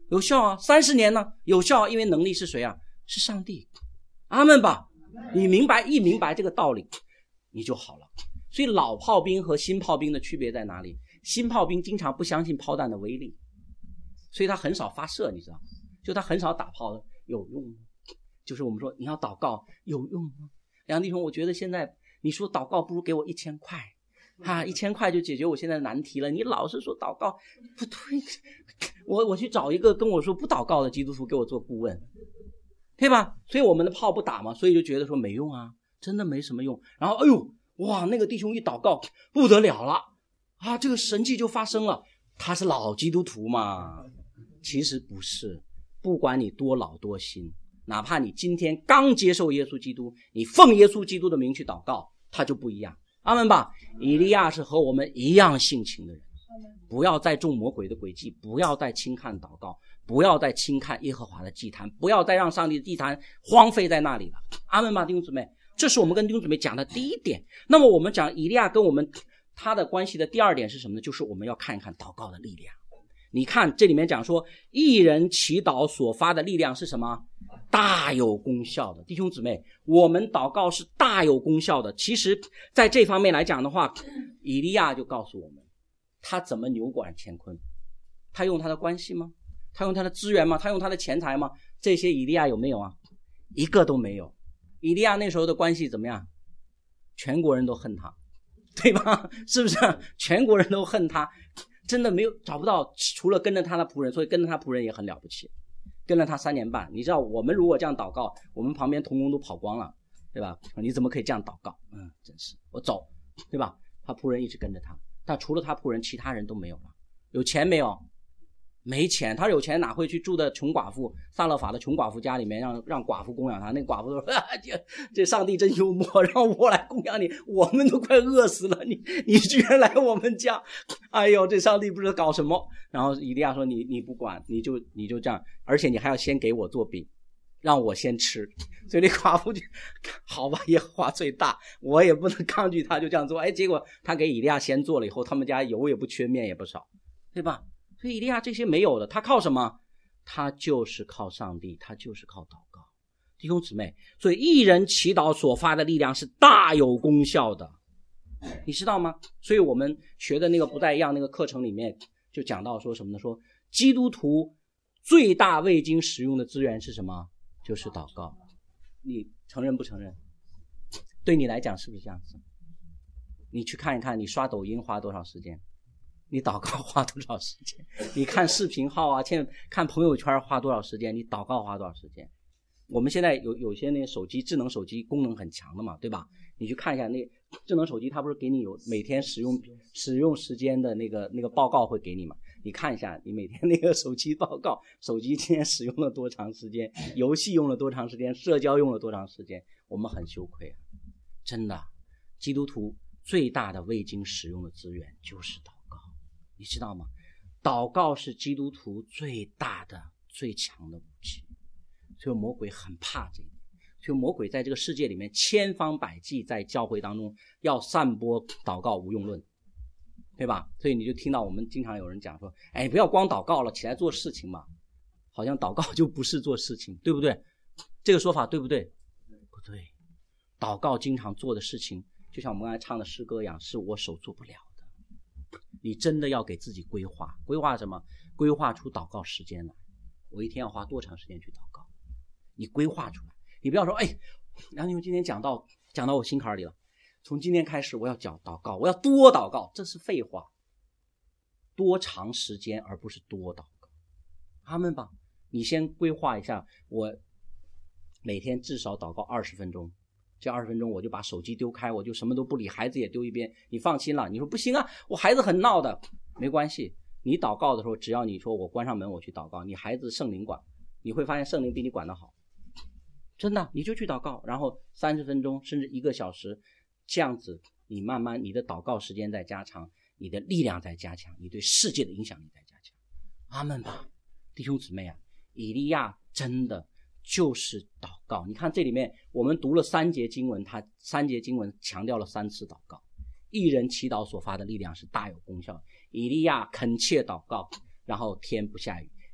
有效啊。30年呢？有效，因为能力是谁啊？是上帝。阿们吧。你明白这个道理，你就好了。所以老炮兵和新炮兵的区别在哪里？新炮兵经常不相信炮弹的威力，所以他很少发射，你知道吗？就他很少打炮的。有用吗？就是我们说你要祷告有用吗？梁弟兄，我觉得现在你说祷告不如给我1000块，1000块就解决我现在的难题了。你老是说祷告不对，我去找一个跟我说不祷告的基督徒给我做顾问，对吧？所以我们的炮不打嘛，所以就觉得说没用啊，真的没什么用。然后哇，那个弟兄一祷告不得了了啊，这个神迹就发生了。他是老基督徒嘛？其实不是。不管你多老多新，哪怕你今天刚接受耶稣基督，你奉耶稣基督的名去祷告，他就不一样。阿们吧。以利亚是和我们一样性情的人，不要再中魔鬼的诡计，不要再轻看祷告，不要再轻看耶和华的祭坛，不要再让上帝的祭坛荒废在那里了。阿们吧，弟兄姊妹，这是我们跟弟兄姊妹讲的第一点。那么我们讲以利亚跟我们他的关系的第二点是什么呢？就是我们要看一看祷告的力量。你看这里面讲说，一人祈祷所发的力量是什么？大有功效的。弟兄姊妹，我们祷告是大有功效的。其实在这方面来讲的话，以利亚就告诉我们他怎么扭转乾坤。他用他的关系吗？他用他的资源吗？他用他的钱财吗？这些以利亚有没有啊？一个都没有。以利亚那时候的关系怎么样？全国人都恨他，对吧？是不是？全国人都恨他，真的没有找不到，除了跟着他的仆人，所以跟着他仆人也很了不起，跟了他3年半。你知道我们如果这样祷告，我们旁边同工都跑光了，对吧？你怎么可以这样祷告？真是我走，对吧？他仆人一直跟着他，但除了他仆人，其他人都没有了。有钱没有？没钱。他有钱哪会去住的穷寡妇撒勒法的穷寡妇家里面，让寡妇供养他？那个寡妇说这上帝真幽默，让我来供养你，我们都快饿死了，你居然来我们家，哎呦，这上帝不知道搞什么。然后以利亚说你不管，你就这样，而且你还要先给我做饼，让我先吃。所以那寡妇就好吧，耶和华最大，我也不能抗拒他，就这样做。结果他给以利亚先做了以后，他们家油也不缺，面也不少，对吧？所以以利亚这些没有的，他靠什么？他就是靠上帝，他就是靠祷告。弟兄姊妹，所以一人祈祷所发的力量是大有功效的，你知道吗？所以我们学的那个不太一样那个课程里面就讲到说什么呢？说基督徒最大未经使用的资源是什么？就是祷告。你承认不承认？对你来讲是不是这样子？你去看一看，你刷抖音花多少时间？你祷告花多少时间？你看视频号啊，看朋友圈花多少时间？你祷告花多少时间？我们现在有些那手机，智能手机功能很强的嘛，对吧？你去看一下那智能手机，它不是给你有每天使用时间的那个报告会给你嘛？你看一下你每天那个手机报告，手机今天使用了多长时间，游戏用了多长时间，社交用了多长时间，我们很羞愧啊！真的，基督徒最大的未经使用的资源就是祷告，你知道吗？祷告是基督徒最大的最强的武器，所以魔鬼很怕这一点。所以魔鬼在这个世界里面千方百计在教会当中要散播祷告无用论，对吧？所以你就听到我们经常有人讲说，不要光祷告了，起来做事情嘛，好像祷告就不是做事情，对不对？这个说法对不对？不对。祷告经常做的事情，就像我们刚才唱的诗歌一样，是我手做不了的。你真的要给自己规划，规划什么？规划出祷告时间来。我一天要花多长时间去祷告？你规划出来。你不要说梁弟兄今天讲到我心坎里了，从今天开始我要祷告，我要多祷告，这是废话。多长时间而不是多祷告。阿们吧。你先规划一下，我每天至少祷告20分钟，这20分钟我就把手机丢开，我就什么都不理，孩子也丢一边。你放心了，你说不行啊，我孩子很闹的，没关系。你祷告的时候，只要你说我关上门我去祷告，你孩子圣灵管，你会发现圣灵比你管得好。真的，你就去祷告，然后30分钟甚至1个小时，这样子你慢慢你的祷告时间在加长，你的力量在加强，你对世界的影响力在加强。阿们吧。弟兄姊妹啊，以利亚真的就是祷告。你看这里面我们读了3节经文，他3节经文强调了3次祷告。一人祈祷所发的力量是大有功效。以利亚恳切祷告，然后天不下雨。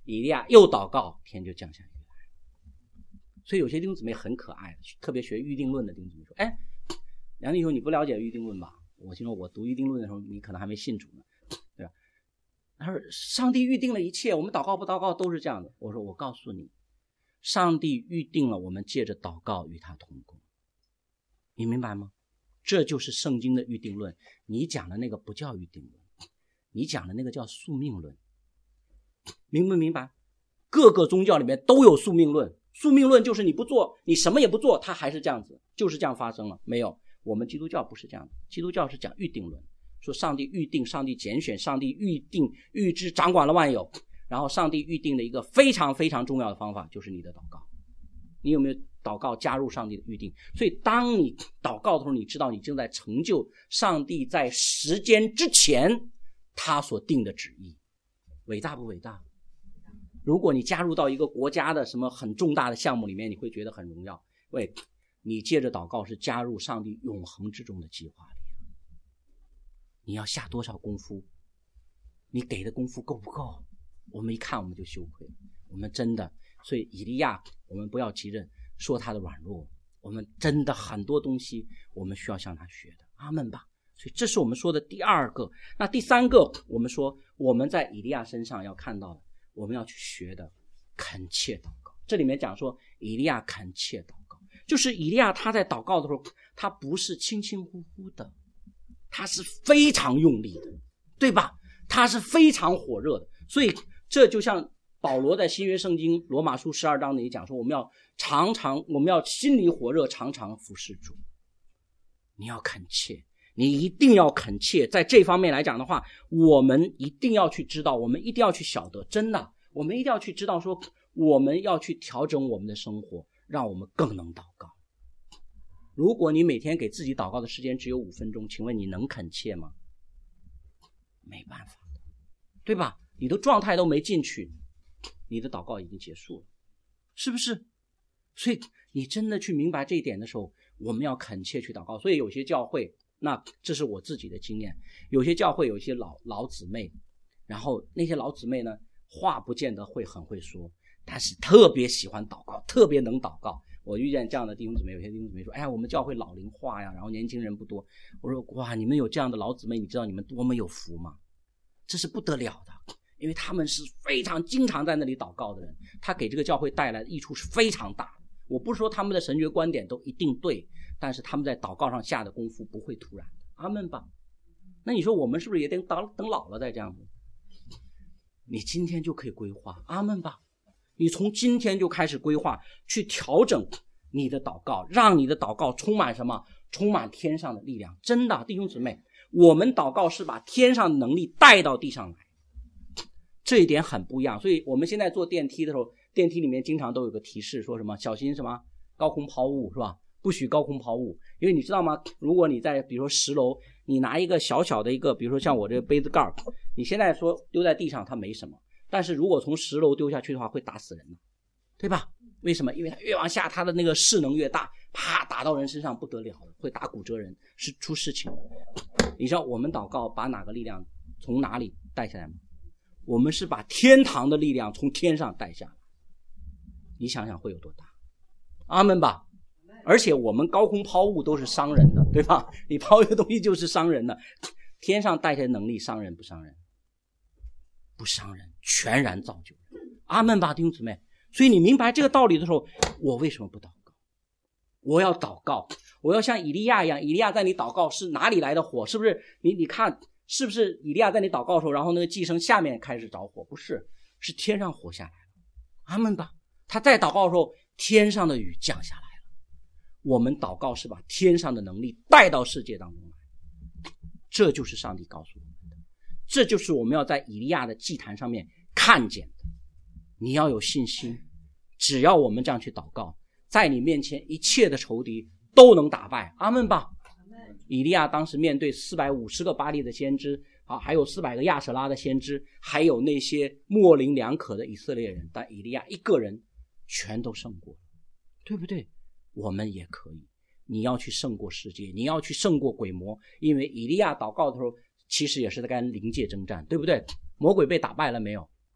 以利亚又祷告，天就降下雨来。所以有些弟兄姊妹很可爱的，特别学预定论的弟兄姊妹说，梁弟兄你不了解预定论吧？我听说我读预定论的时候，你可能还没信主呢，对吧？他说上帝预定了一切，我们祷告不祷告都是这样的。我说我告诉你，上帝预定了我们借着祷告与他同工，你明白吗？这就是圣经的预定论。你讲的那个不叫预定论，你讲的那个叫宿命论，明不明白？各个宗教里面都有宿命论，宿命论就是你不做，你什么也不做，它还是这样子，就是这样发生了。没有，我们基督教不是这样的，基督教是讲预定论，说上帝预定，上帝拣选，上帝预定，预知，掌管了万有。然后上帝预定的一个非常非常重要的方法就是你的祷告。你有没有祷告加入上帝的预定？所以当你祷告的时候，你知道你正在成就上帝在时间之前他所定的旨意。伟大不伟大？如果你加入到一个国家的什么很重大的项目里面，你会觉得很荣耀。喂，你借着祷告是加入上帝永恒之中的计划里。你要下多少功夫？你给的功夫够不够？我们一看我们就羞愧，我们真的。所以以利亚我们不要急着说他的软弱，我们真的很多东西我们需要向他学的。阿们吧。所以这是我们说的第二个。那第三个，我们说我们在以利亚身上要看到的，我们要去学的恳切祷告。这里面讲说以利亚恳切祷告，就是以利亚他在祷告的时候，他不是轻轻忽忽的，他是非常用力的，对吧？他是非常火热的。所以这就像保罗在新约圣经罗马书12章里讲说，我们要心里火热，常常服侍主。你要恳切，你一定要恳切。在这方面来讲的话，我们一定要去知道，我们一定要去晓得，真的，我们一定要去知道说，我们要去调整我们的生活，让我们更能祷告。如果你每天给自己祷告的时间只有5分钟，请问你能恳切吗？没办法的，对吧？你的状态都没进去，你的祷告已经结束了，是不是？所以你真的去明白这一点的时候，我们要恳切去祷告。所以有些教会，那这是我自己的经验，有些教会有一些老姊妹，然后那些老姊妹呢，话不见得很会说，但是特别喜欢祷告，特别能祷告。我遇见这样的弟兄姊妹，有些弟兄姊妹说，我们教会老龄化呀，然后年轻人不多。我说哇，你们有这样的老姊妹，你知道你们多么有福吗？这是不得了的，因为他们是非常经常在那里祷告的人，他给这个教会带来的益处是非常大的。我不是说他们的神学观点都一定对，但是他们在祷告上下的功夫不会突然的。阿们吧。那你说我们是不是也得等老了再这样子？你今天就可以规划。阿们吧。你从今天就开始规划，去调整你的祷告，让你的祷告充满什么？充满天上的力量。真的，弟兄姊妹，我们祷告是把天上的能力带到地上来，这一点很不一样。所以我们现在坐电梯的时候，电梯里面经常都有个提示，说什么小心什么高空抛物，是吧？不许高空抛物。因为你知道吗？如果你在比如说10楼，你拿一个小小的一个，比如说像我这个杯子盖，你现在说丢在地上它没什么，但是如果从10楼丢下去的话，会打死人的，对吧？为什么？因为它越往下，它的那个势能越大，啪打到人身上不得了，会打骨折人，是出事情的。你知道我们祷告把哪个力量从哪里带下来吗？我们是把天堂的力量从天上带下来。你想想会有多大？阿们吧。而且我们高空抛物都是伤人的，对吧？你抛一个东西就是伤人的，天上带下的能力伤人不伤人？不伤人，全然造就人。阿们吧，弟兄姊妹。所以你明白这个道理的时候，我为什么不祷告？我要祷告，我要像以利亚一样。以利亚在你祷告是哪里来的火？是不是你看是不是以利亚在你祷告的时候，然后那个寄生下面开始着火？不是，是天上火下来了。阿们吧。他在祷告的时候，天上的雨降下来了。我们祷告是把天上的能力带到世界当中来，这就是上帝告诉我们的，这就是我们要在以利亚的祭坛上面看见的。你要有信心，只要我们这样去祷告，在你面前一切的仇敌都能打败。阿们吧。以利亚当时面对450个巴力的先知，还有400个亚舍拉的先知，还有那些模棱两可的以色列人，但以利亚一个人全都胜过，对不对？我们也可以。你要去胜过世界，你要去胜过鬼魔，因为以利亚祷告的时候其实也是在跟灵界征战，对不对？魔鬼被打败了没有？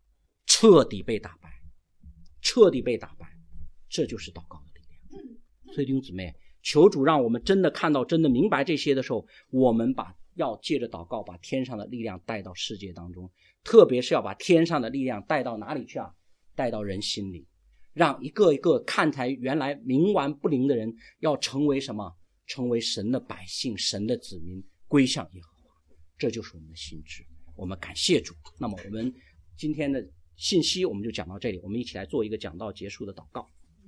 彻底被打败，彻底被打败，这就是祷告的力量。所以弟兄姊妹，求主让我们真的看到，真的明白这些的时候，我们要借着祷告把天上的力量带到世界当中，特别是要把天上的力量带到哪里去啊？带到人心里，让一个一个看起来原来冥顽不灵的人要成为什么？成为神的百姓，神的子民，归向耶和华。这就是我们的心志。我们感谢主。那么我们今天的信息我们就讲到这里，我们一起来做一个讲道结束的祷告。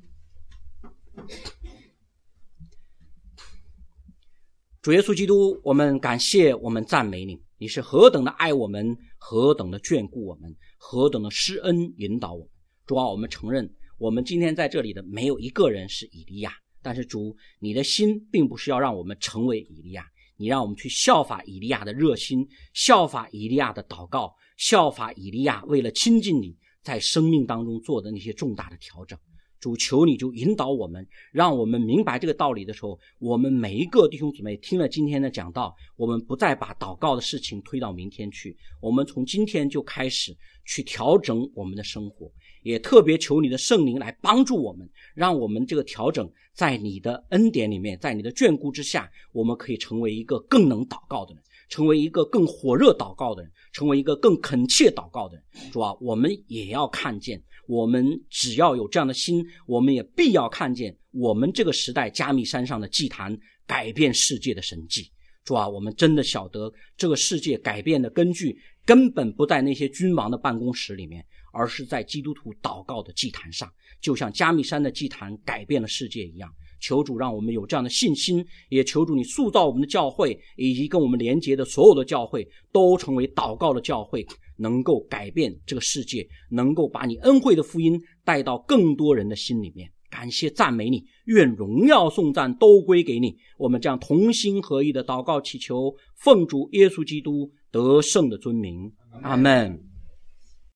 主耶稣基督，我们感谢，我们赞美你，你是何等的爱我们，何等的眷顾我们，何等的施恩引导我们。主啊，我们承认我们今天在这里的没有一个人是以利亚，但是主，你的心并不是要让我们成为以利亚，你让我们去效法以利亚的热心，效法以利亚的祷告，效法以利亚为了亲近你在生命当中做的那些重大的调整。主，求你就引导我们，让我们明白这个道理的时候，我们每一个弟兄姊妹听了今天的讲道，我们不再把祷告的事情推到明天去，我们从今天就开始去调整我们的生活，也特别求你的圣灵来帮助我们，让我们这个调整在你的恩典里面，在你的眷顾之下，我们可以成为一个更能祷告的人，成为一个更火热祷告的人，成为一个更恳切祷告的人。主啊，我们也要看见，我们只要有这样的心，我们也必要看见我们这个时代加密山上的祭坛改变世界的神迹。主啊，我们真的晓得这个世界改变的根据根本不在那些君王的办公室里面，而是在基督徒祷告的祭坛上，就像加密山的祭坛改变了世界一样。求主让我们有这样的信心，也求主你塑造我们的教会，以及跟我们连结的所有的教会都成为祷告的教会，能够改变这个世界，能够把你恩惠的福音带到更多人的心里面。感谢赞美你，愿荣耀颂赞都归给你。我们这样同心合意的祷告祈求，奉主耶稣基督得胜的尊名，阿们。